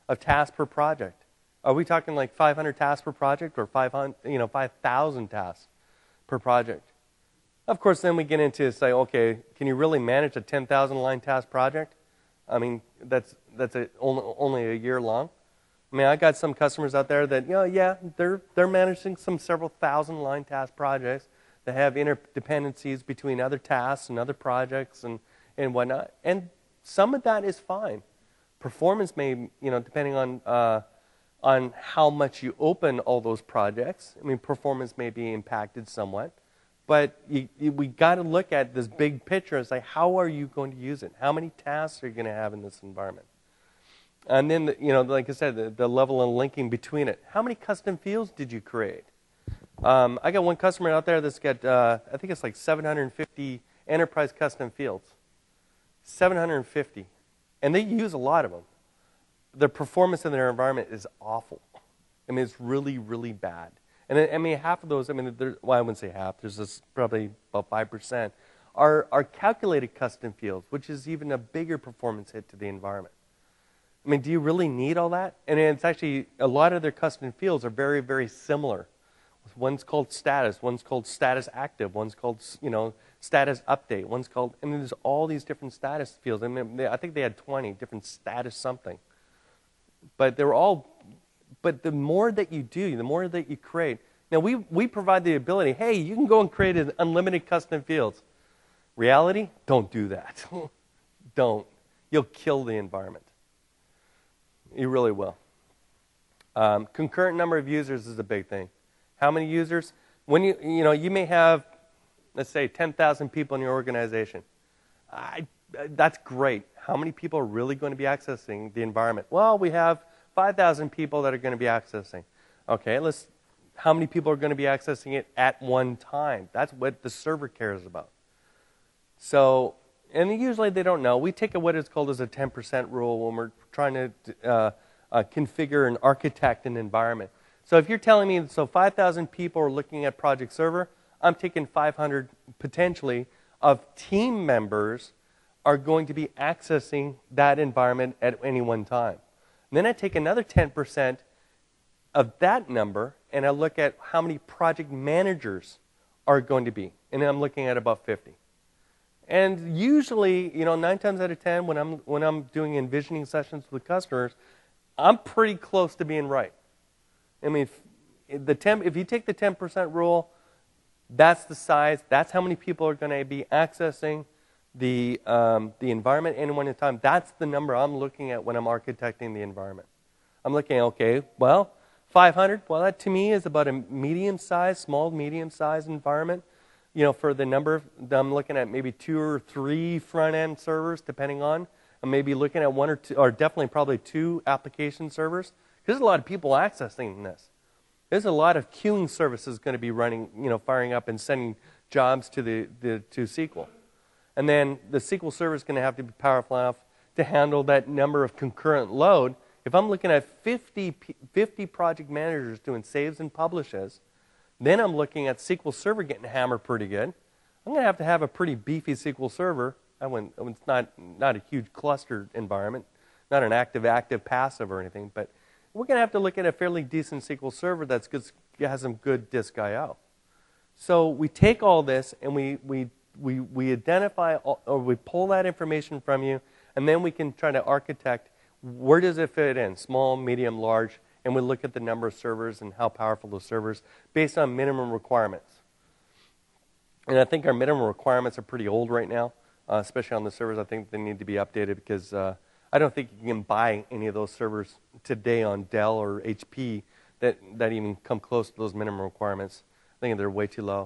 of tasks per project. Are we talking like five hundred tasks per project or five hundred, you know, five thousand tasks per project? Of course, then we get into say, okay, can you really manage a ten thousand line task project? I mean, that's that's a, only, only a year long. I mean, I got some customers out there that, you know, yeah, they're they're managing some several thousand line task projects that have interdependencies between other tasks and other projects and, and whatnot. And some of that is fine. Performance may, you know, depending on uh, on how much you open all those projects, I mean, performance may be impacted somewhat. But you, you, we got to look at this big picture and say, how are you going to use it? How many tasks are you going to have in this environment? And then, the, you know, like I said, the, the level of linking between it. How many custom fields did you create? Um, I got one customer out there that's got, uh, I think it's like seven hundred fifty enterprise custom fields. seven hundred fifty. And they use a lot of them. The performance in their environment is awful. I mean, it's really, really bad. And I mean, half of those, I mean, well, I wouldn't say half, there's this probably about five percent, are, are calculated custom fields, which is even a bigger performance hit to the environment. I mean, do you really need all that? And it's actually, a lot of their custom fields are very, very similar. One's called status, one's called status active, one's called, you know, status update, one's called, I mean, there's all these different status fields. I mean, they, I think they had twenty different status something. But they're all, but the more that you do, the more that you create. Now, we, we provide the ability, hey, you can go and create an unlimited custom fields. Reality? Don't do that. Don't. You'll kill the environment. You really will. Um, concurrent number of users is a big thing. How many users? When you, you know, you may have, let's say, ten thousand people in your organization. I, that's great. How many people are really going to be accessing the environment? Well, we have five thousand people that are going to be accessing. Okay, let's, how many people are going to be accessing it at one time? That's what the server cares about. So, and usually they don't know. We take a, what is called as a ten percent rule when we're trying to uh, uh, configure and architect an environment. So if you're telling me, so five thousand people are looking at Project Server, I'm taking five hundred potentially of team members are going to be accessing that environment at any one time. And then I take another ten percent of that number and I look at how many project managers are going to be. And I'm looking at about fifty. And usually, you know, nine times out of ten, when I'm, when I'm doing envisioning sessions with customers, I'm pretty close to being right. I mean, if, the ten, if you take the ten percent rule, that's the size, that's how many people are going to be accessing the, um, the environment at any one time. That's the number I'm looking at when I'm architecting the environment. I'm looking at, okay, well, five hundred, well, that to me is about a medium-sized, small, medium-sized environment. You know, for the number, of, I'm looking at maybe two or three front-end servers, depending on. I'm maybe looking at one or two, or definitely probably two application servers. There's a lot of people accessing this. There's a lot of queuing services going to be running, you know, firing up and sending jobs to the, the to S Q L. And then the S Q L server is going to have to be powerful enough to handle that number of concurrent load. If I'm looking at fifty, fifty project managers doing saves and publishes, then I'm looking at S Q L Server getting hammered pretty good. I'm going to have to have a pretty beefy S Q L Server. I wouldn't, it's not, not a huge clustered environment, not an active, active, passive or anything, but we're going to have to look at a fairly decent S Q L Server that's good, has some good disk I O. So we take all this and we, we, we, we identify, all, or we pull that information from you, and then we can try to architect where does it fit in, small, medium, large, and we look at the number of servers and how powerful those servers based on minimum requirements. And I think our minimum requirements are pretty old right now, uh, especially on the servers. I think they need to be updated because uh, I don't think you can buy any of those servers today on Dell or H P that, that even come close to those minimum requirements. I think they're way too low.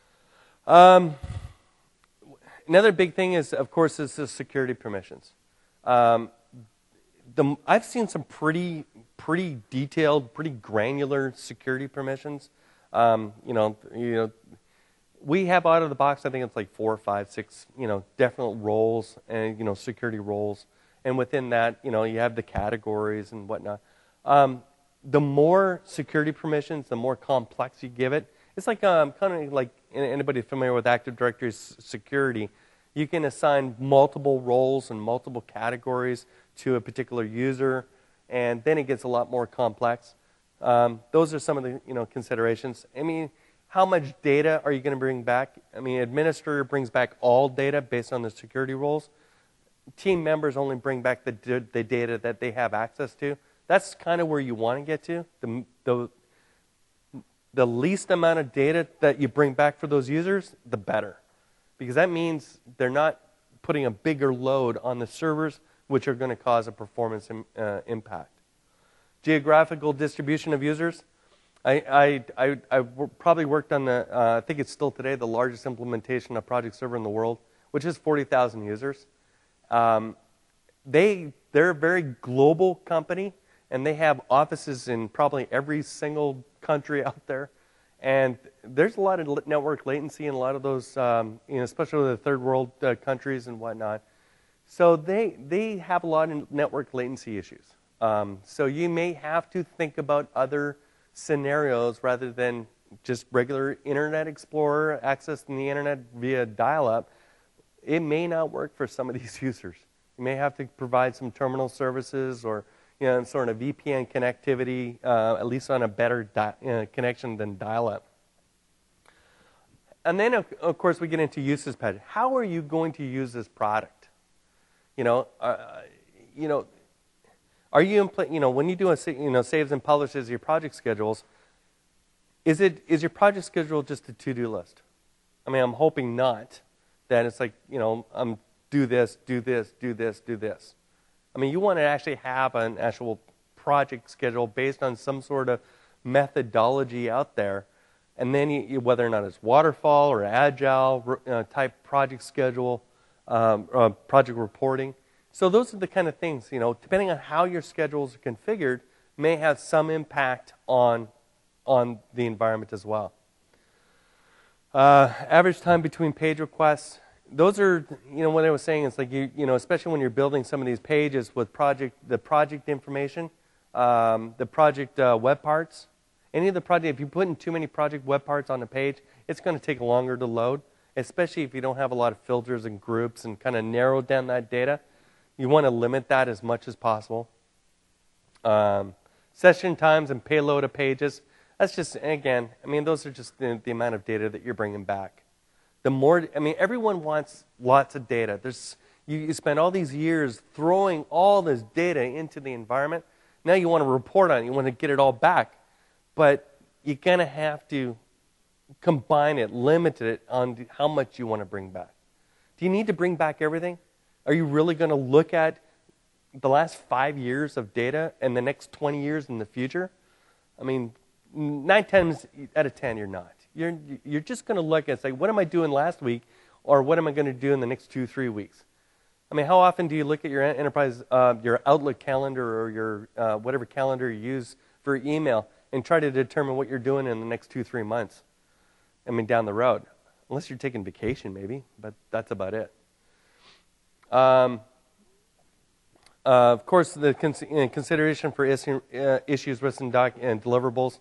Um, another big thing is, of course, is the security permissions. Um, the, I've seen some pretty, pretty detailed, pretty granular security permissions. Um, you know, you know, we have out of the box, I think it's like four, five, six, you know, definite roles and you know, security roles. And within that, you know, you have the categories and whatnot. Um, the more security permissions, the more complex you give it. It's like um, kind of like anybody familiar with Active Directory security. You can assign multiple roles and multiple categories to a particular user, and then it gets a lot more complex. Um, those are some of the you know considerations. I mean, how much data are you going to bring back? I mean, administrator brings back all data based on the security rules. Team members only bring back the, the data that they have access to. That's kind of where you want to get to. The, the, the least amount of data that you bring back for those users, the better. Because that means they're not putting a bigger load on the servers, which are going to cause a performance im, uh, impact. Geographical distribution of users. I, I, I, I probably worked on the, uh, I think it's still today, the largest implementation of Project Server in the world, which is forty thousand users. Um, they, they're a very global company, and they have offices in probably every single country out there. And there's a lot of network latency in a lot of those, um, you know, especially the third world uh, countries and whatnot. So they, they have a lot of network latency issues. Um, so you may have to think about other scenarios rather than just regular Internet Explorer, accessing the Internet via dial-up. It may not work for some of these users. You may have to provide some terminal services or you know, sort of V P N connectivity, uh, at least on a better di uh, connection than dial-up. And then, of, of course, we get into uses patterns. How are you going to use this product? You know, uh, you know, are you, you know, when you do a, you know, saves and publishes your project schedules, is it is your project schedule just a to-do list? I mean, I'm hoping not. That it's like, you know, um, do this, do this, do this, do this. I mean, you want to actually have an actual project schedule based on some sort of methodology out there, and then you, whether or not it's waterfall or agile uh, type project schedule, um, uh, project reporting. So those are the kind of things, you know, depending on how your schedules are configured, may have some impact on, on the environment as well. Uh, average time between page requests. Those are, you know, what I was saying, it's like, you, you know, especially when you're building some of these pages with project, the project information, um, the project uh, web parts, any of the project, if you put in too many project web parts on a page, it's going to take longer to load, especially if you don't have a lot of filters and groups and kind of narrow down that data. You want to limit that as much as possible. Um, session times and payload of pages. That's just, again, I mean, those are just the, the amount of data that you're bringing back. The more, I mean, everyone wants lots of data. There's, you, you spend all these years throwing all this data into the environment. Now you want to report on it. You want to get it all back. But you're going to have to combine it, limit it on how much you want to bring back. Do you need to bring back everything? Are you really going to look at the last five years of data and the next twenty years in the future? I mean, nine times out of ten, you're not. You're, you're just going to look and say, what am I doing last week, or what am I going to do in the next two, three weeks? I mean, how often do you look at your enterprise, uh, your Outlook calendar or your uh, whatever calendar you use for email and try to determine what you're doing in the next two, three months? I mean, down the road. Unless you're taking vacation, maybe, but that's about it. Um, uh, of course, the cons consideration for issue, uh, issues, risks, and, doc and deliverables.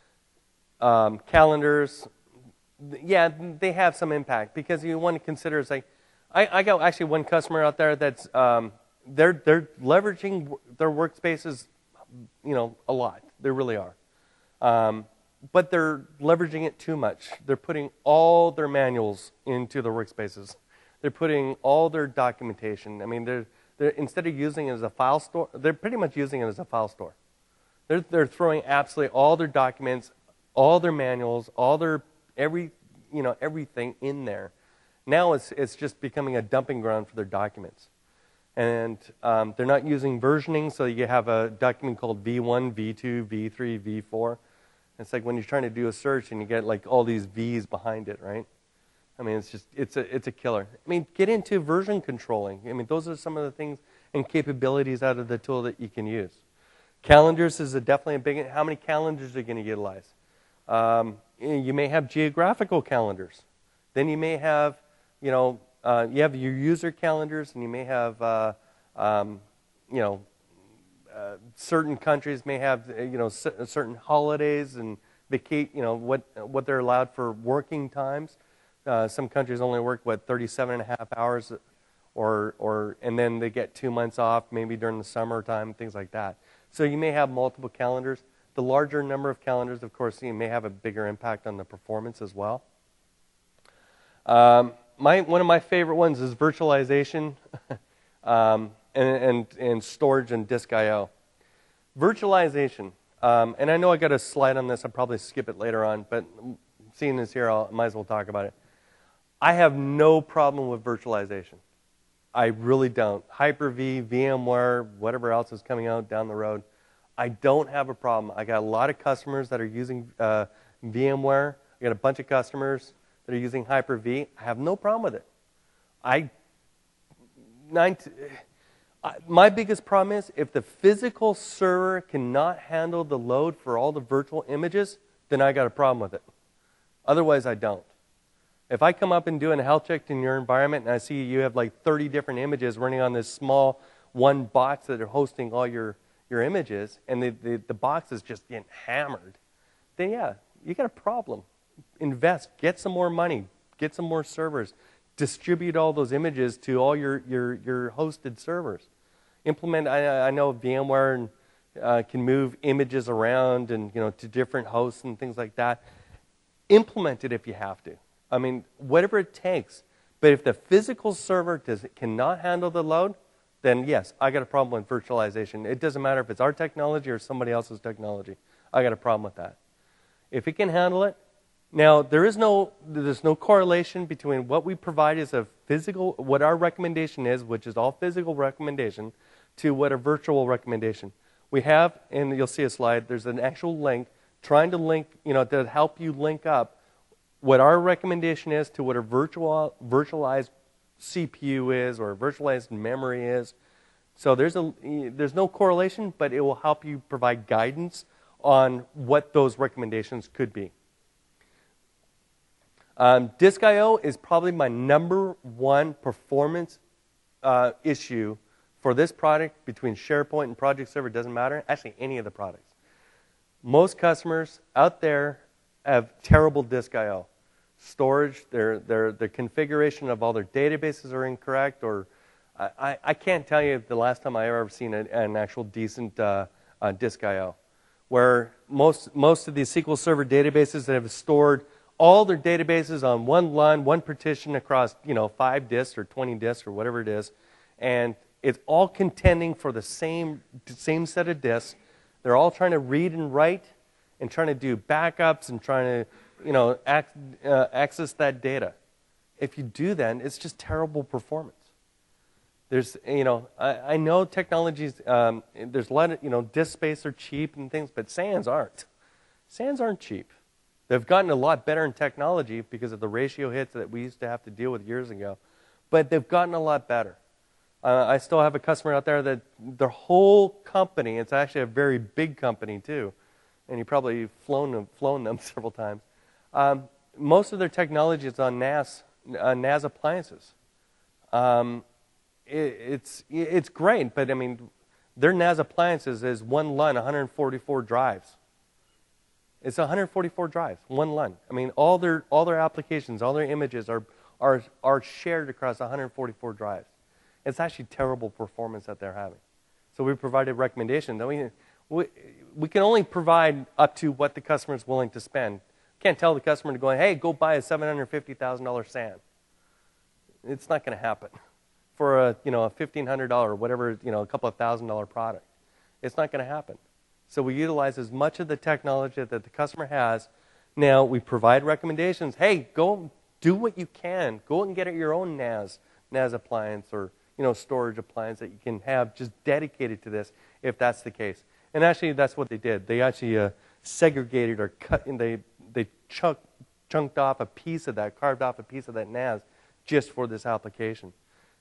Um, calendars, yeah, they have some impact because you want to consider, it's like, I, I got actually one customer out there that's, um, they're, they're leveraging their workspaces, you know, a lot. They really are. Um, but they're leveraging it too much. They're putting all their manuals into their workspaces. They're putting all their documentation. I mean, they're, they're, instead of using it as a file store, they're pretty much using it as a file store. They're, they're throwing absolutely all their documents, all their manuals, all their every you know everything in there. Now it's it's just becoming a dumping ground for their documents, and um, they're not using versioning. So you have a document called V one, V two, V three, V four. It's like when you're trying to do a search and you get like all these V's behind it, right? I mean, it's just it's a it's a killer. I mean, get into version controlling. I mean, those are some of the things and capabilities out of the tool that you can use. Calendars is a definitely a big. How many calendars are you going to utilize? Um, you may have geographical calendars. Then you may have, you know, uh, you have your user calendars, and you may have, uh, um, you know, uh, certain countries may have, you know, c certain holidays and vacate, you know, what what they're allowed for working times. Uh, some countries only work what thirty-seven and a half hours, or, or, and then they get two months off, maybe during the summertime, things like that. So you may have multiple calendars. The larger number of calendars, of course, you may have a bigger impact on the performance as well. Um, my, one of my favorite ones is virtualization um, and, and, and storage and disk I O. Virtualization, um, and I know I got a slide on this, I'll probably skip it later on, but seeing this here, I might as well talk about it. I have no problem with virtualization. I really don't. Hyper-V, VMware, whatever else is coming out down the road, I don't have a problem. I got a lot of customers that are using uh, VMware. I got a bunch of customers that are using Hyper-V. I have no problem with it. I, nine, I, my biggest problem is if the physical server cannot handle the load for all the virtual images, then I got a problem with it. Otherwise, I don't. If I come up and do a health check in your environment and I see you have like thirty different images running on this small one box that are hosting all your, your images, and the, the, the box is just getting hammered, then yeah, you got a problem. Invest, get some more money, get some more servers, distribute all those images to all your, your, your hosted servers. Implement, I, I know VMware and, uh, can move images around and, you know, to different hosts and things like that. Implement it if you have to. I mean, whatever it takes. But if the physical server does, cannot handle the load, then yes, I got a problem with virtualization. It doesn't matter if it's our technology or somebody else's technology. I got a problem with that. If it can handle it, now there is no, there's no correlation between what we provide as a physical, what our recommendation is, which is all physical recommendation, to what a virtual recommendation. We have, and you'll see a slide, there's an actual link trying to link, you know, to help you link up what our recommendation is to what a virtual, virtualized C P U is or virtualized memory is. So there's, a, there's no correlation, but it will help you provide guidance on what those recommendations could be. Um, Disk I O is probably my number one performance uh, issue for this product between SharePoint and Project Server. It doesn't matter, actually any of the products. Most customers out there have terrible Disk I O. Storage, their, their, their configuration of all their databases are incorrect, or I, I can't tell you the last time I ever seen a, an actual decent uh, uh, Disk I O, where most, most of these S Q L Server databases that have stored all their databases on one L U N, one partition across, you know, five disks or twenty disks or whatever it is, and it's all contending for the same, same set of disks. They're all trying to read and write and trying to do backups and trying to, you know, ac uh, access that data. If you do that, it's just terrible performance. There's, you know, I, I know technologies, um, there's a lot of, you know, disk space are cheap and things, but SANs aren't. SANs aren't cheap. They've gotten a lot better in technology because of the ratio hits that we used to have to deal with years ago, but they've gotten a lot better. Uh, I still have a customer out there that their whole company, it's actually a very big company too, and you've probably flown them, flown them several times. Um, most of their technology is on N A S, uh, N A S appliances. Um, it, it's, it's great, but I mean, their N A S appliances is one L U N, one hundred forty-four drives. It's one hundred forty-four drives, one L U N. I mean, all their, all their applications, all their images are, are, are shared across one hundred forty-four drives. It's actually terrible performance that they're having. So we provided recommendations. I mean, we, we can only provide up to what the customer is willing to spend. Can't tell the customer to go, hey, go buy a seven hundred fifty thousand dollar SAN. It's not going to happen for a, you know, a fifteen hundred dollar or whatever, you know, a couple of thousand dollar product. It's not going to happen. So we utilize as much of the technology that the customer has. Now we provide recommendations. Hey, go do what you can. Go and get your own N A S, N A S appliance or, you know, storage appliance that you can have just dedicated to this if that's the case. And actually, that's what they did. They actually uh, segregated or cut, and they they chunk, chunked off a piece of that, carved off a piece of that N A S just for this application.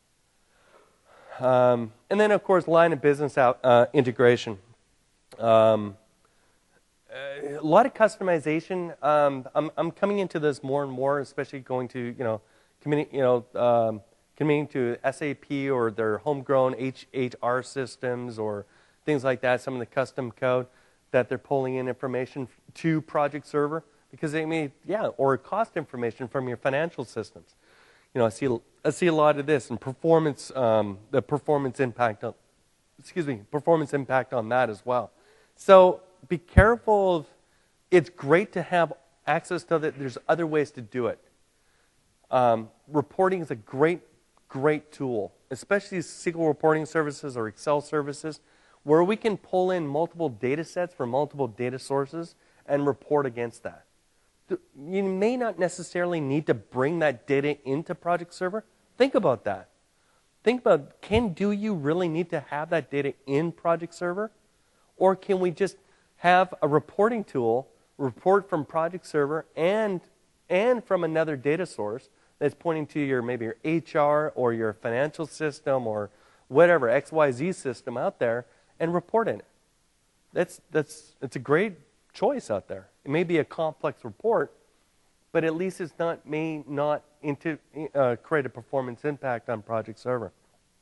Um, and then, of course, line of business out, uh, integration. Um, a lot of customization. Um, I'm, I'm coming into this more and more, especially going to, you know, committing, you know, um, committing to S A P or their homegrown H R systems or things like that. Some of the custom code that they're pulling in information to Project Server because they may, yeah, or cost information from your financial systems. you know, I see I see a lot of this and performance, um, the performance impact on, excuse me, performance impact on that as well. So be careful of, it's great to have access to that. There's other ways to do it. Um, reporting is a great, great tool, especially S Q L reporting services or Excel services, where we can pull in multiple data sets from multiple data sources and report against that. You may not necessarily need to bring that data into Project Server. Think about that. Think about, can, do you really need to have that data in Project Server? Or can we just have a reporting tool, report from Project Server and, and from another data source that's pointing to your, maybe your H R or your financial system or whatever, X Y Z system out there, and report in it? That's, that's, it's a great choice out there. It may be a complex report, but at least it's not, may not into, uh, create a performance impact on Project Server.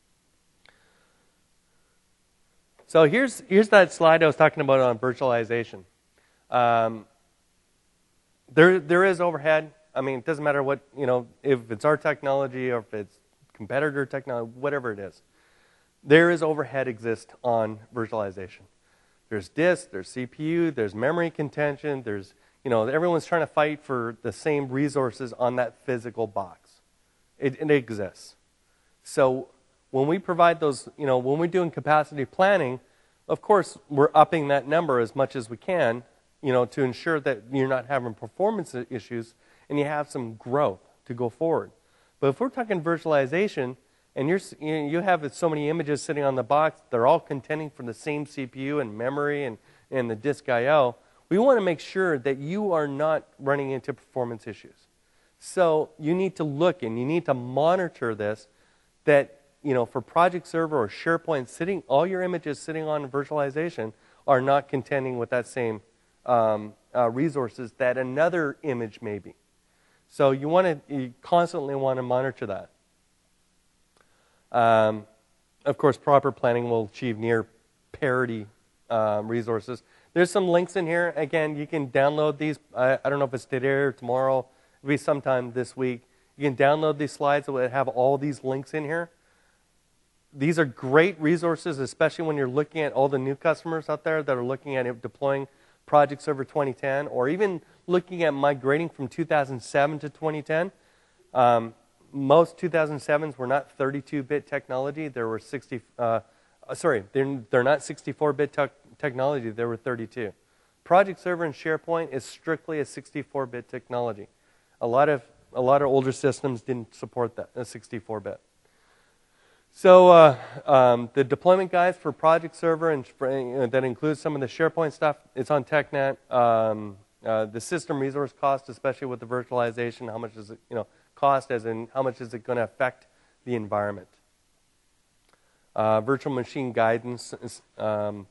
So here's, here's that slide I was talking about on virtualization. Um, there, there is overhead. I mean, it doesn't matter what, you know, if it's our technology or if it's competitor technology, whatever it is. There is overhead exist on virtualization. There's disk, there's C P U, there's memory contention, there's, you know, everyone's trying to fight for the same resources on that physical box. It, it exists. So when we provide those, you know, when we're doing capacity planning, of course, we're upping that number as much as we can, you know, to ensure that you're not having performance issues and you have some growth to go forward. But if we're talking virtualization, and you're, you have so many images sitting on the box, they're all contending for the same C P U and memory and, and the disk I O, we want to make sure that you are not running into performance issues. So you need to look and you need to monitor this, that, you know, for Project Server or SharePoint, sitting, all your images sitting on virtualization are not contending with that same um, uh, resources that another image may be. So you want to, you constantly want to monitor that. Um, of course, proper planning will achieve near parity um, resources. There's some links in here. Again, you can download these. I, I don't know if it's today or tomorrow. It'll be sometime this week. You can download these slides that will have all these links in here. These are great resources, especially when you're looking at all the new customers out there that are looking at deploying Project Server twenty ten, or even looking at migrating from two thousand seven to twenty ten. Um, Most two thousand sevens were not thirty-two bit technology. There were sixty. Uh, sorry, they're they're not sixty-four bit te technology. There were thirty-two. Project Server and SharePoint is strictly a sixty-four bit technology. A lot of a lot of older systems didn't support that, a sixty-four bit. So uh, um, the deployment guides for Project Server and uh, that includes some of the SharePoint stuff. It's on TechNet. Um, uh, the system resource cost, especially with the virtualization, how much is it? You know. Cost, as in how much is it going to affect the environment. Uh, virtual machine guidance. Is, um,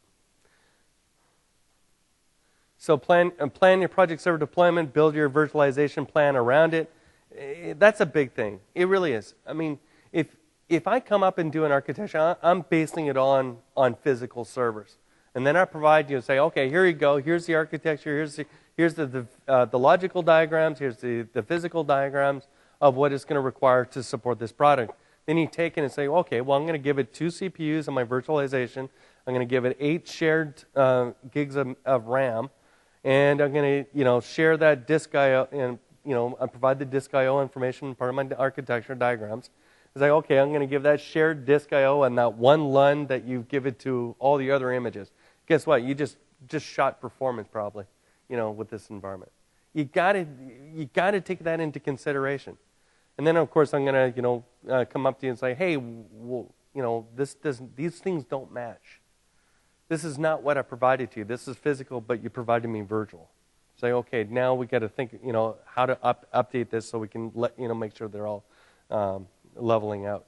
so plan, uh, plan your Project Server deployment, build your virtualization plan around it. Uh, that's a big thing. It really is. I mean, if, if I come up and do an architecture, I'm basing it on, on physical servers. And then I provide you and say, okay, here you go. Here's the architecture. Here's the, here's the, the, uh, the logical diagrams. Here's the, the physical diagrams of what it's going to require to support this product. Then you take it and say, okay, well, I'm going to give it two C P Us on my virtualization. I'm going to give it eight shared uh, gigs of, of RAM. And I'm going to, you know, share that disk I O, and, you know, I provide the disk I O information, part of my architecture diagrams. It's like, okay, I'm going to give that shared disk I O and that one L U N that you give it to all the other images. Guess what? You just, just shot performance probably, you know, with this environment. You got to, you got to take that into consideration. And then, of course, I'm going to, you know, uh, come up to you and say, hey, well, you know, this doesn't, these things don't match. This is not what I provided to you. This is physical, but you provided me virtual. Say, okay, now we got to think, you know, how to up, update this so we can let, you know, make sure they're all um, leveling out.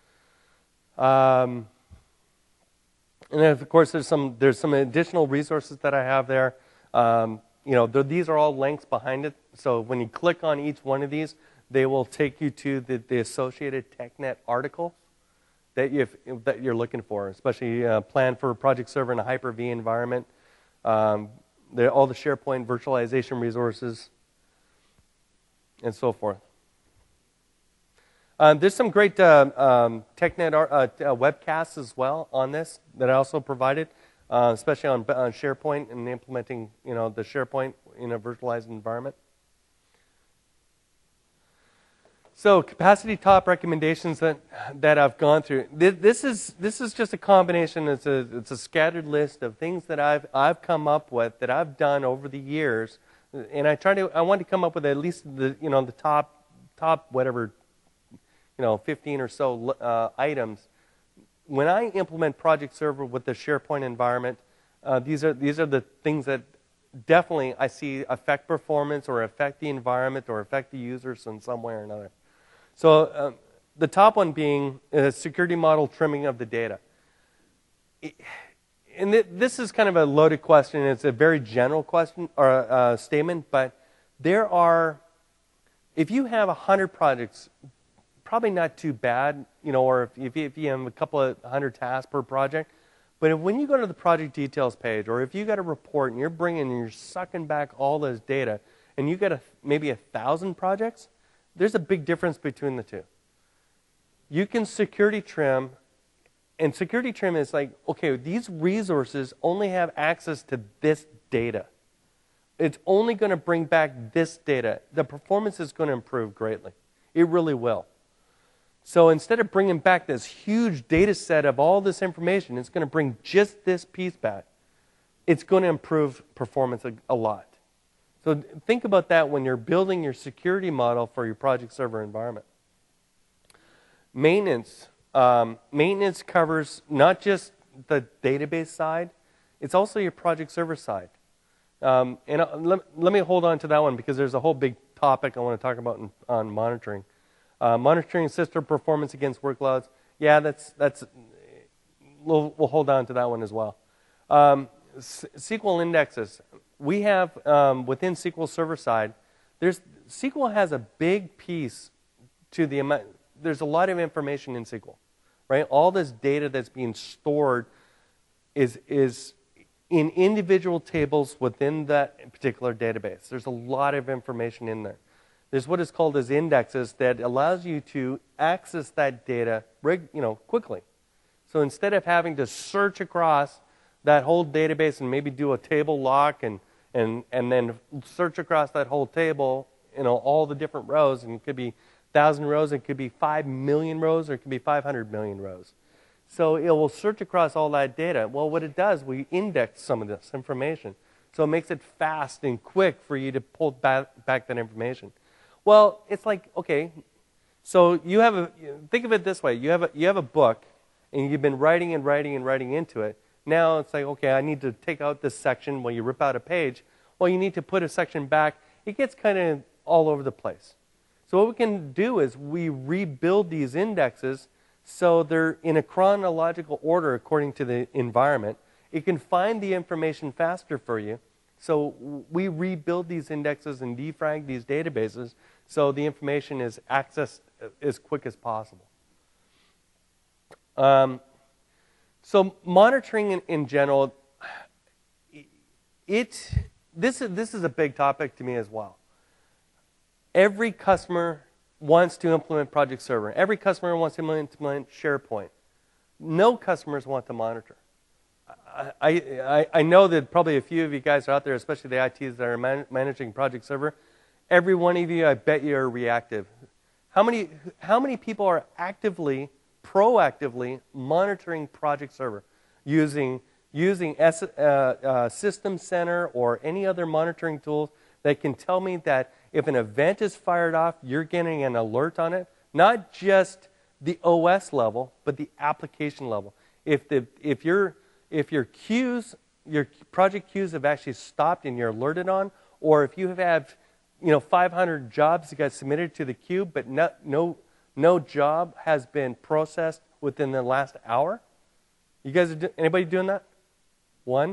Um, and then, of course, there's some there's some additional resources that I have there. Um, you know, these are all links behind it. So when you click on each one of these, they will take you to the, the associated TechNet article that, you've, that you're looking for, especially uh, plan for Project Server in a Hyper-V environment. Um, all the SharePoint virtualization resources, and so forth. Um, there's some great uh, um, TechNet uh, uh, webcasts as well on this that I also provided, uh, especially on, on SharePoint and implementing, you know, the SharePoint in a virtualized environment. So capacity top recommendations that that I've gone through. This is this is just a combination. It's a it's a scattered list of things that I've I've come up with that I've done over the years, and I try to I want to come up with at least the you know the top top whatever you know fifteen or so uh, items. When I implement Project Server with the SharePoint environment, uh, these are these are the things that definitely I see affect performance or affect the environment or affect the users in some way or another. So um, the top one being uh, security model trimming of the data. It, and th this is kind of a loaded question. It's a very general question or uh, statement, but there are, if you have a hundred projects, probably not too bad, you know, or if, if, you, if you have a couple of hundred tasks per project. But if, when you go to the project details page, or if you got a report and you're bringing and you're sucking back all this data, and you got a, maybe a thousand projects, there's a big difference between the two. You can security trim, and security trim is like, okay, these resources only have access to this data. It's only going to bring back this data. The performance is going to improve greatly. It really will. So instead of bringing back this huge data set of all this information, it's going to bring just this piece back. It's going to improve performance a, a lot. So think about that when you're building your security model for your Project Server environment. Maintenance. Um, maintenance covers not just the database side, it's also your Project Server side. Um, and uh, let, let me hold on to that one because there's a whole big topic I want to talk about in, on monitoring. Uh, monitoring system performance against workloads. Yeah, that's, that's we'll, we'll hold on to that one as well. Um, S Q L indexes. We have, um, within S Q L Server side, there's, S Q L has a big piece to the amount, there's a lot of information in S Q L, right? All this data that's being stored is, is in individual tables within that particular database. There's a lot of information in there. There's what is called as indexes that allows you to access that data, you know, quickly. So instead of having to search across that whole database and maybe do a table lock and and and then search across that whole table, you know, all the different rows, and it could be one thousand rows, it could be five million rows, or it could be five hundred million rows. So it will search across all that data. Well, what it does, we index some of this information. So it makes it fast and quick for you to pull back, back that information. Well, it's like, okay, so you have a, think of it this way. You have a, you have a book, and you've been writing and writing and writing into it. Now it's like, okay, I need to take out this section. Well, you rip out a page. Well, you need to put a section back. It gets kind of all over the place. So what we can do is we rebuild these indexes so they're in a chronological order according to the environment. It can find the information faster for you. So we rebuild these indexes and defrag these databases so the information is accessed as quick as possible. Um, so monitoring in, in general, it, this, is, this is a big topic to me as well. Every customer wants to implement Project Server. Every customer wants to implement SharePoint. No customers want to monitor. I, I, I know that probably a few of you guys are out there, especially the I Ts that are man, managing Project Server. Every one of you, I bet you, are reactive. How many, how many people are actively, proactively monitoring Project Server using, using S, uh, uh, System Center or any other monitoring tools that can tell me that if an event is fired off, you're getting an alert on it? Not just the O S level, but the application level. If, the, if you're If your queues, your project queues have actually stopped and you're alerted on, or if you have, you know, five hundred jobs that got submitted to the queue, but no, no, no job has been processed within the last hour, you guys, are do, anybody doing that? One?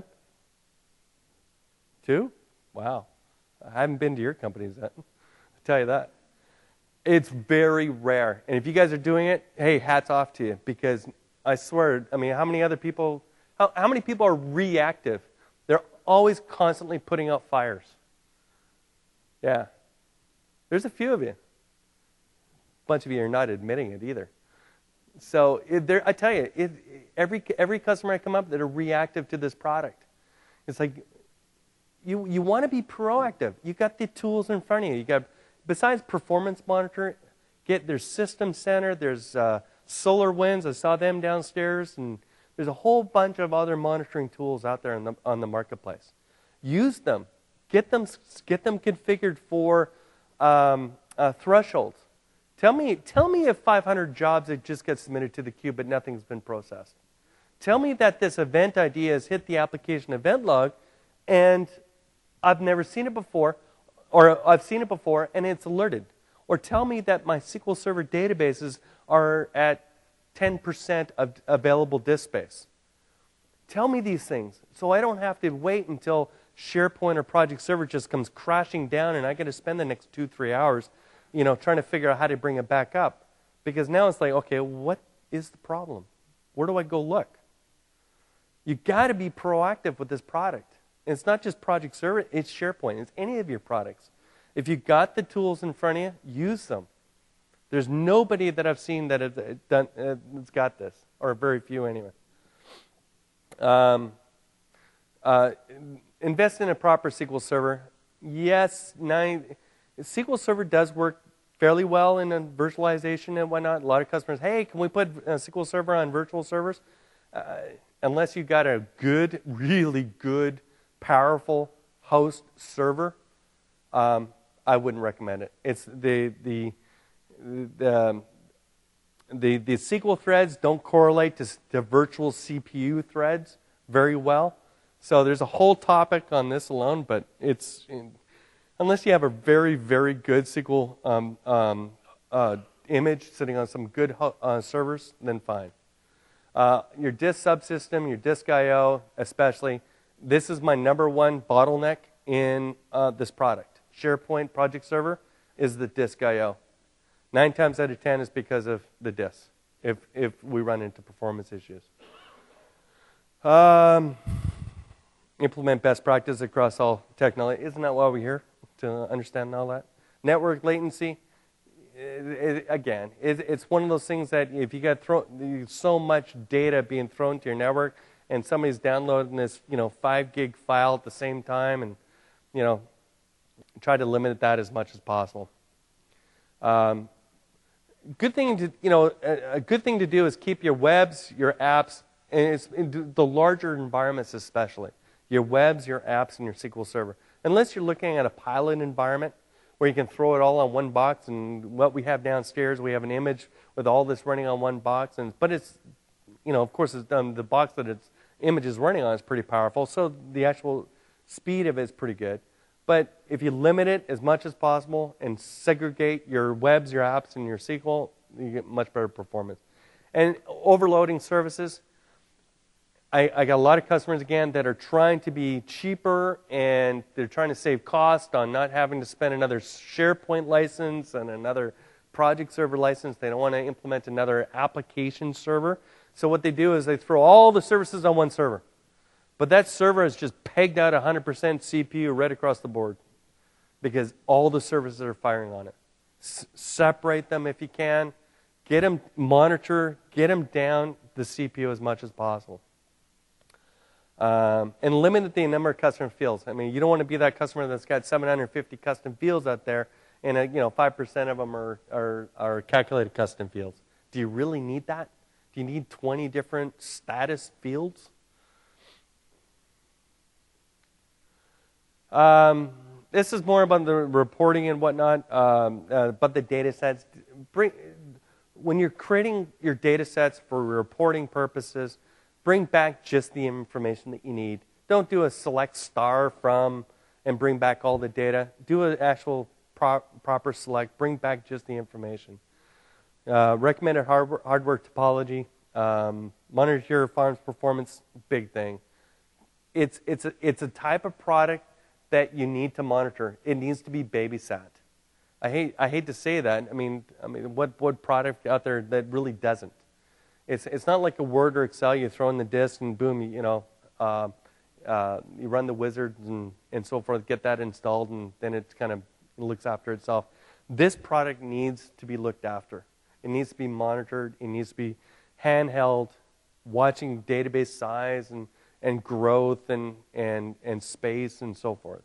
Two? Wow. I haven't been to your companies yet. I'll tell you that. It's very rare. And if you guys are doing it, hey, hats off to you, because I swear, I mean, how many other people... How, how many people are reactive? They're always constantly putting out fires. Yeah. There's a few of you. bunch of you are not admitting it either. So it, there, I tell you, it, every every customer I come up that are reactive to this product, it's like you you want to be proactive. You got the tools in front of you. You got besides performance monitor, get there's System Center, there's uh, SolarWinds. I saw them downstairs, and there's a whole bunch of other monitoring tools out there on the on the marketplace. Use them. Get them get them configured for um, uh, thresholds. Tell me, tell me if five hundred jobs that just get submitted to the queue, but nothing's been processed. Tell me that this event I D has hit the application event log, and I've never seen it before, or I've seen it before, and it's alerted. Or tell me that my S Q L Server databases are at ten percent of available disk space. Tell me these things, so I don't have to wait until SharePoint or Project Server just comes crashing down, and I got to spend the next two, three hours you know, trying to figure out how to bring it back up. Because now it's like, okay, what is the problem? Where do I go look? You got to be proactive with this product. And it's not just Project Server, it's SharePoint. It's any of your products. If you got the tools in front of you, use them. There's nobody that I've seen that has done, uh, that's got this, or very few anyway. Um, uh, invest in a proper S Q L Server. Yes, nine... S Q L Server does work fairly well in virtualization and whatnot. A lot of customers, hey, can we put uh, S Q L Server on virtual servers? Uh, unless you've got a good, really good, powerful host server, um, I wouldn't recommend it. It's the the the, the the S Q L threads don't correlate to, to virtual C P U threads very well. So there's a whole topic on this alone, but it's. In, Unless you have a very, very good S Q L um, um, uh, image sitting on some good uh, servers, then fine. Uh, your disk subsystem, your disk I O especially, this is my number one bottleneck in uh, this product. SharePoint Project Server is the disk I O. Nine times out of ten is because of the disk, if, if we run into performance issues. Um, implement best practice across all technology. Isn't that why we're here? To understand all that. Network latency, it, it, again, it, it's one of those things that if you got thrown, so much data being thrown to your network, and somebody's downloading this, you know, five gig file at the same time, and you know, try to limit that as much as possible. Um, good thing to, you know, a, a good thing to do is keep your webs, your apps, and it's in the larger environments especially, your webs, your apps, and your S Q L Server. Unless you're looking at a pilot environment where you can throw it all on one box, and what we have downstairs, we have an image with all this running on one box, and but it's, you know, of course, it's, um, the box that its image is running on is pretty powerful, so the actual speed of it is pretty good. But if you limit it as much as possible and segregate your webs, your apps, and your S Q L, you get much better performance. And overloading services. I, I got a lot of customers, again, that are trying to be cheaper, and they're trying to save cost on not having to spend another SharePoint license and another Project Server license. They don't want to implement another application server. So what they do is they throw all the services on one server. But that server is just pegged out one hundred percent C P U right across the board because all the services are firing on it. S- separate them if you can. Get them, monitor, get them down the C P U as much as possible. Um, and limit the number of custom fields. I mean, you don't want to be that customer that's got seven hundred fifty custom fields out there, and uh, you know, five percent of them are, are, are calculated custom fields. Do you really need that? Do you need twenty different status fields? Um, this is more about the reporting and whatnot, um, uh, but the data sets. Bring, when you're creating your data sets for reporting purposes, bring back just the information that you need. Don't do a select star from and bring back all the data. Do an actual pro- proper select. Bring back just the information. Uh, recommended hardware, hardware topology. Um, monitor your farm's performance. Big thing. It's, it's, a, it's a type of product that you need to monitor. It needs to be babysat. I hate, I hate to say that. I mean, I mean, what, what product out there that really doesn't? It's, it's not like a Word or Excel. You throw in the disk and boom, you, you know, uh, uh, you run the wizard and, and so forth, get that installed, and then it kind of looks after itself. This product needs to be looked after. It needs to be monitored. It needs to be handheld, watching database size and, and growth and, and, and space and so forth.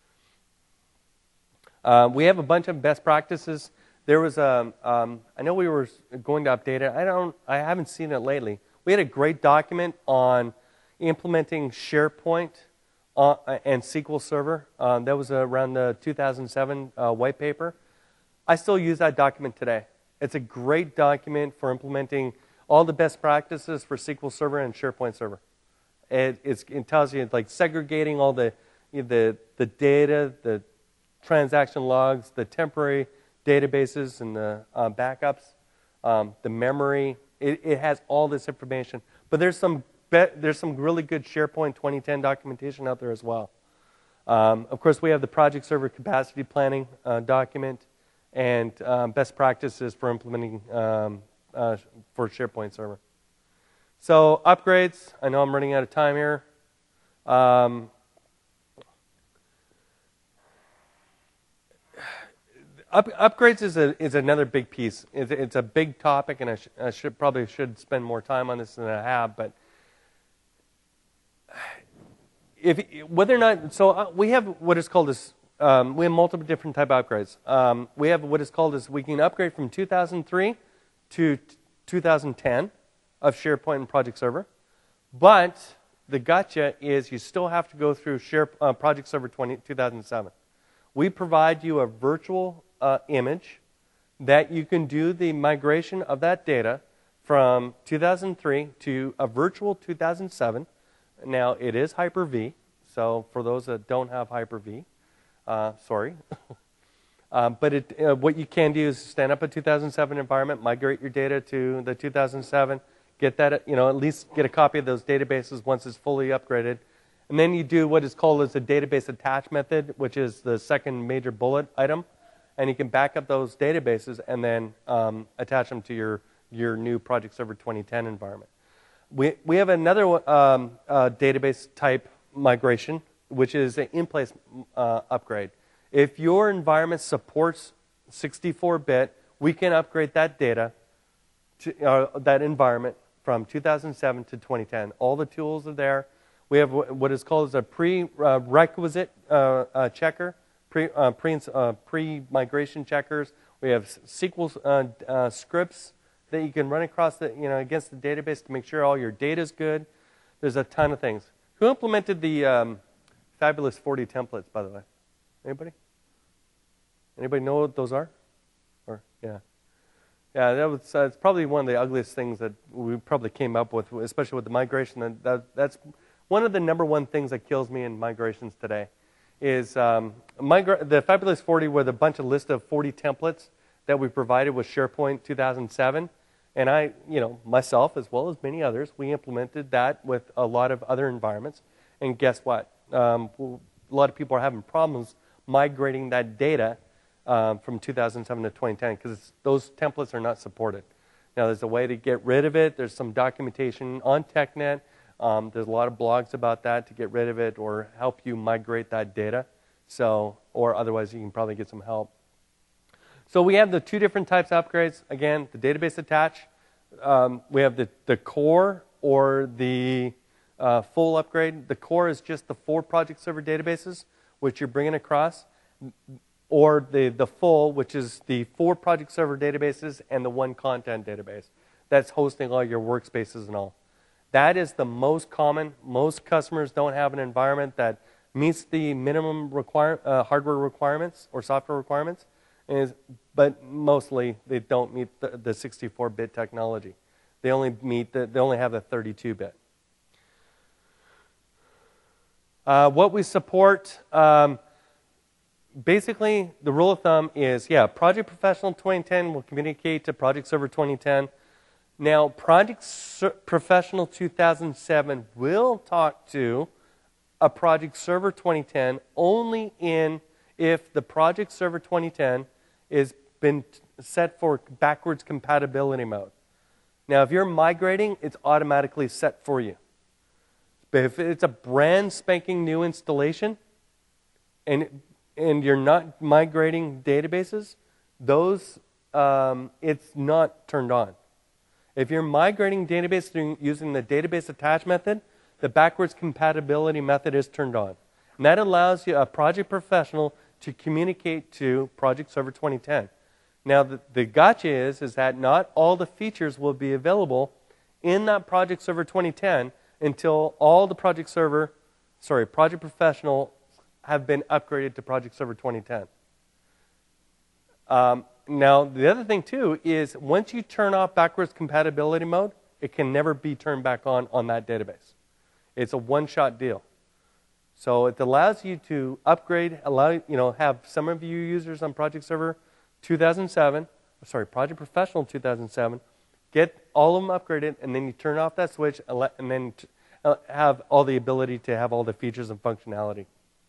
Uh, we have a bunch of best practices. There was a, um, I know we were going to update it. I don't, I haven't seen it lately. We had a great document on implementing SharePoint uh, and S Q L Server. Um, that was around the two thousand seven uh, white paper. I still use that document today. It's a great document for implementing all the best practices for S Q L Server and SharePoint Server. It, it's, it tells you like segregating all the, the, the data, the transaction logs, the temporary databases and the uh, backups, um, the memory. It, it has all this information. But there's some be there's some really good SharePoint twenty ten documentation out there as well. Um, of course, we have the project server capacity planning uh, document and um, best practices for implementing um, uh, for SharePoint Server. So upgrades. I know I'm running out of time here. Um, Up, upgrades is a is another big piece. It's, it's a big topic, and I, sh I should probably should spend more time on this than I have. But if whether or not, so uh, we have what is called as um, we have multiple different type of upgrades. Um, we have what is called as we can upgrade from two thousand three to two thousand ten of SharePoint and Project Server, but the gotcha is you still have to go through Share uh, Project Server two thousand seven. We provide you a virtual uh, image that you can do the migration of that data from two thousand three to a virtual two thousand seven. Now, it is Hyper-V, so for those that don't have Hyper-V, uh, sorry. uh, but it, uh, what you can do is stand up a two thousand seven environment, migrate your data to the two thousand seven, get that, you know, at least get a copy of those databases once it's fully upgraded. And then you do what is called as a database attach method, which is the second major bullet item. And you can back up those databases and then um, attach them to your, your new Project Server twenty ten environment. We, we have another um, uh, database type migration, which is an in-place uh, upgrade. If your environment supports sixty-four bit, we can upgrade that data, to, uh, that environment from two thousand seven to twenty ten. All the tools are there. We have what is called as a prerequisite uh, uh, checker, pre, uh, pre, uh, pre-migration checkers. We have S Q L uh, uh, scripts that you can run across the, you know, against the database to make sure all your data is good. There's a ton of things. Who implemented the um, Fabulous forty templates, by the way? Anybody? Anybody know what those are? Or yeah, yeah. That was uh, it's probably one of the ugliest things that we probably came up with, especially with the migration. That, that that's one of the number one things that kills me in migrations today. Is um, migra the Fabulous forty with a bunch of list of forty templates that we provided with SharePoint two thousand seven. And I, you know, myself as well as many others, we implemented that with a lot of other environments. And guess what? Um, a lot of people are having problems migrating that data um, from two thousand seven to twenty ten because those templates are not supported. Now, there's a way to get rid of it. There's some documentation on TechNet. Um, there's a lot of blogs about that to get rid of it or help you migrate that data. So, or otherwise, you can probably get some help. So we have the two different types of upgrades. Again, the database attach. Um, we have the, the core or the uh, full upgrade. The core is just the four Project Server databases, which you're bringing across. Or the, the full, which is the four Project Server databases and the one content database. That's hosting all your workspaces and all. That is the most common. Most customers don't have an environment that meets the minimum require, uh, hardware requirements or software requirements. Is, but mostly they don't meet the sixty-four bit technology. They only meet the, they only have the thirty-two bit. Uh, what we support, um, basically the rule of thumb is, yeah, Project Professional twenty ten will communicate to Project Server twenty ten. Now, Project Ser Professional two thousand seven will talk to a Project Server twenty ten only in if the Project Server twenty ten is been set for backwards compatibility mode. Now, if you're migrating, it's automatically set for you. But if it's a brand spanking new installation and, and you're not migrating databases, those, um, it's not turned on. If you're migrating database through using the database attach method, the backwards compatibility method is turned on. And that allows you, a project professional, to communicate to Project Server twenty ten. Now, the, the gotcha is, is that not all the features will be available in that Project Server twenty ten until all the Project Server, sorry, Project Professional have been upgraded to Project Server twenty ten. Um, now, the other thing, too, is once you turn off backwards compatibility mode, it can never be turned back on on that database. It's a one-shot deal. So it allows you to upgrade, allow you know, have some of you users on Project Server two thousand seven, sorry, Project Professional two thousand seven, get all of them upgraded, and then you turn off that switch, and then have all the ability to have all the features and functionality.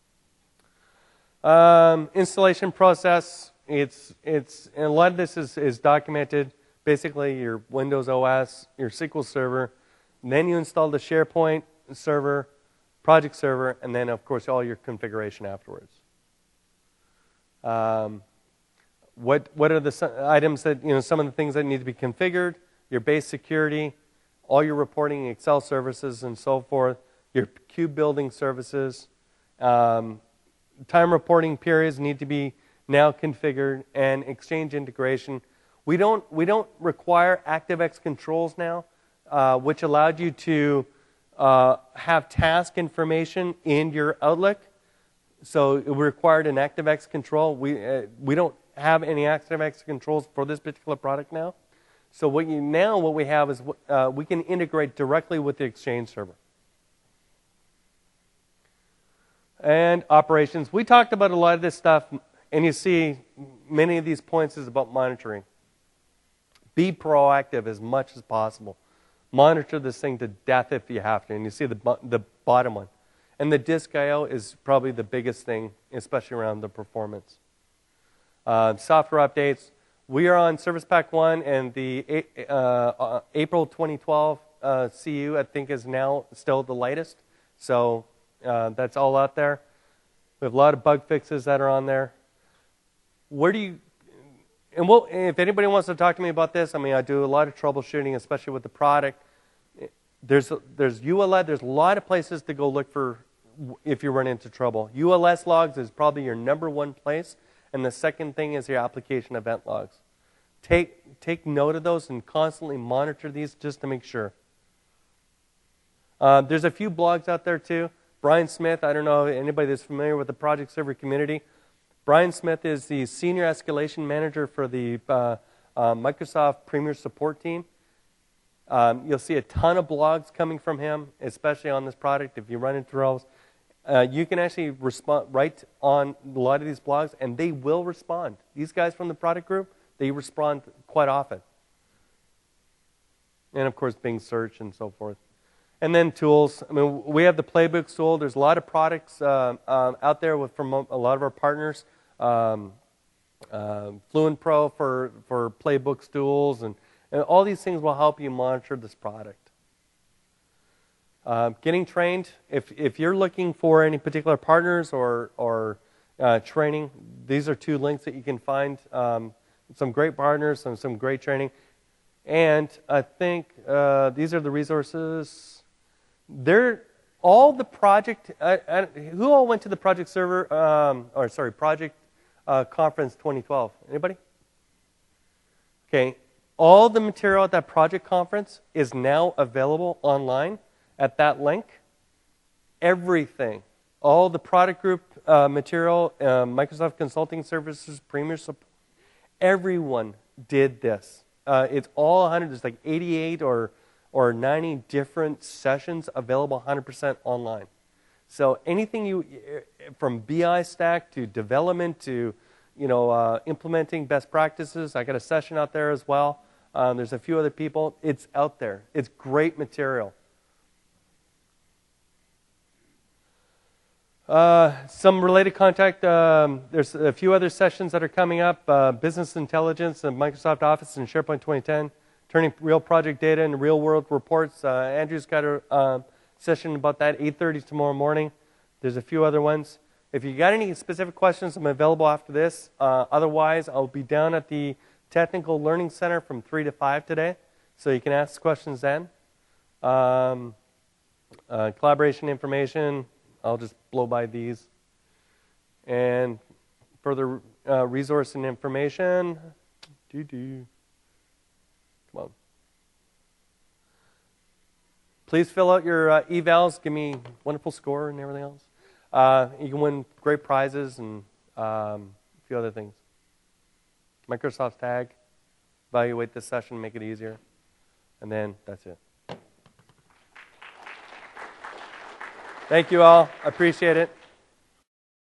Um, installation process, it's, it's, and a lot of this is, is documented. Basically, your Windows O S, your S Q L Server, and then you install the SharePoint server, Project Server, and then, of course, all your configuration afterwards. Um, what, what are the items that, you know, some of the things that need to be configured? Your base security, all your reporting, Excel services, and so forth, your cube building services. Um, time reporting periods need to be now configured, and Exchange integration. We don't, we don't require ActiveX controls now, uh, which allowed you to uh, have task information in your Outlook. So it required an ActiveX control. We, uh, we don't have any ActiveX controls for this particular product now. So what you, now what we have is uh, we can integrate directly with the Exchange server. And operations. We talked about a lot of this stuff, and you see many of these points is about monitoring. Be proactive as much as possible. Monitor this thing to death if you have to. And you see the, the bottom one. And the disk I O is probably the biggest thing, especially around the performance. Uh, software updates. We are on Service Pack one, and the uh, uh, April twenty twelve uh, C U, I think, is now still the latest. So uh, that's all out there. We have a lot of bug fixes that are on there. Where do you... And we'll, if anybody wants to talk to me about this, I mean, I do a lot of troubleshooting, especially with the product. There's, there's U L S, there's a lot of places to go look for if you run into trouble. U L S logs is probably your number one place, and the second thing is your application event logs. Take, take note of those and constantly monitor these just to make sure. Uh, there's a few blogs out there too. Brian Smith, I don't know if anybody that's familiar with the Project Server community. Brian Smith is the Senior Escalation Manager for the uh, uh, Microsoft Premier Support team. Um, you'll see a ton of blogs coming from him, especially on this product. If you run into troubles, uh, you can actually respond, write on a lot of these blogs, and they will respond. These guys from the product group, they respond quite often. And, of course, Bing Search and so forth. And then tools. I mean, we have the Playbooks tool. There's a lot of products uh, um, out there with, from a lot of our partners. Um, uh, Fluent Pro for, for Playbooks tools, and, and all these things will help you monitor this product. Uh, getting trained, if, if you're looking for any particular partners or, or uh, training, these are two links that you can find. Um, some great partners and some great training. And I think uh, these are the resources. They're all the project, uh, uh, who all went to the Project Server, um, or sorry, Project uh, Conference twenty twelve? Anybody? Okay, all the material at that project conference is now available online at that link. Everything, all the product group uh, material, uh, Microsoft Consulting Services, Premier Support, everyone did this. Uh, it's all one hundred, there's like eighty-eight or or ninety different sessions available one hundred percent online. So anything you, from B I stack to development to, you know, uh, implementing best practices. I got a session out there as well. Um, there's a few other people. It's out there. It's great material. Uh, some related contact, um, there's a few other sessions that are coming up. Uh, business intelligence and Microsoft Office and SharePoint twenty ten. Turning real project data into real world reports. Uh, Andrew's got a uh, session about that, eight thirty tomorrow morning. There's a few other ones. If you got any specific questions, I'm available after this. Uh, otherwise, I'll be down at the Technical Learning Center from three to five today, so you can ask questions then. Um, uh, collaboration information, I'll just blow by these. And further uh, resource and information, doo-doo. Come on. Please fill out your uh, evals, give me a wonderful score and everything else. Uh, you can win great prizes and um, a few other things. Microsoft Tag, evaluate this session, make it easier. And then that's it. Thank you all. I appreciate it.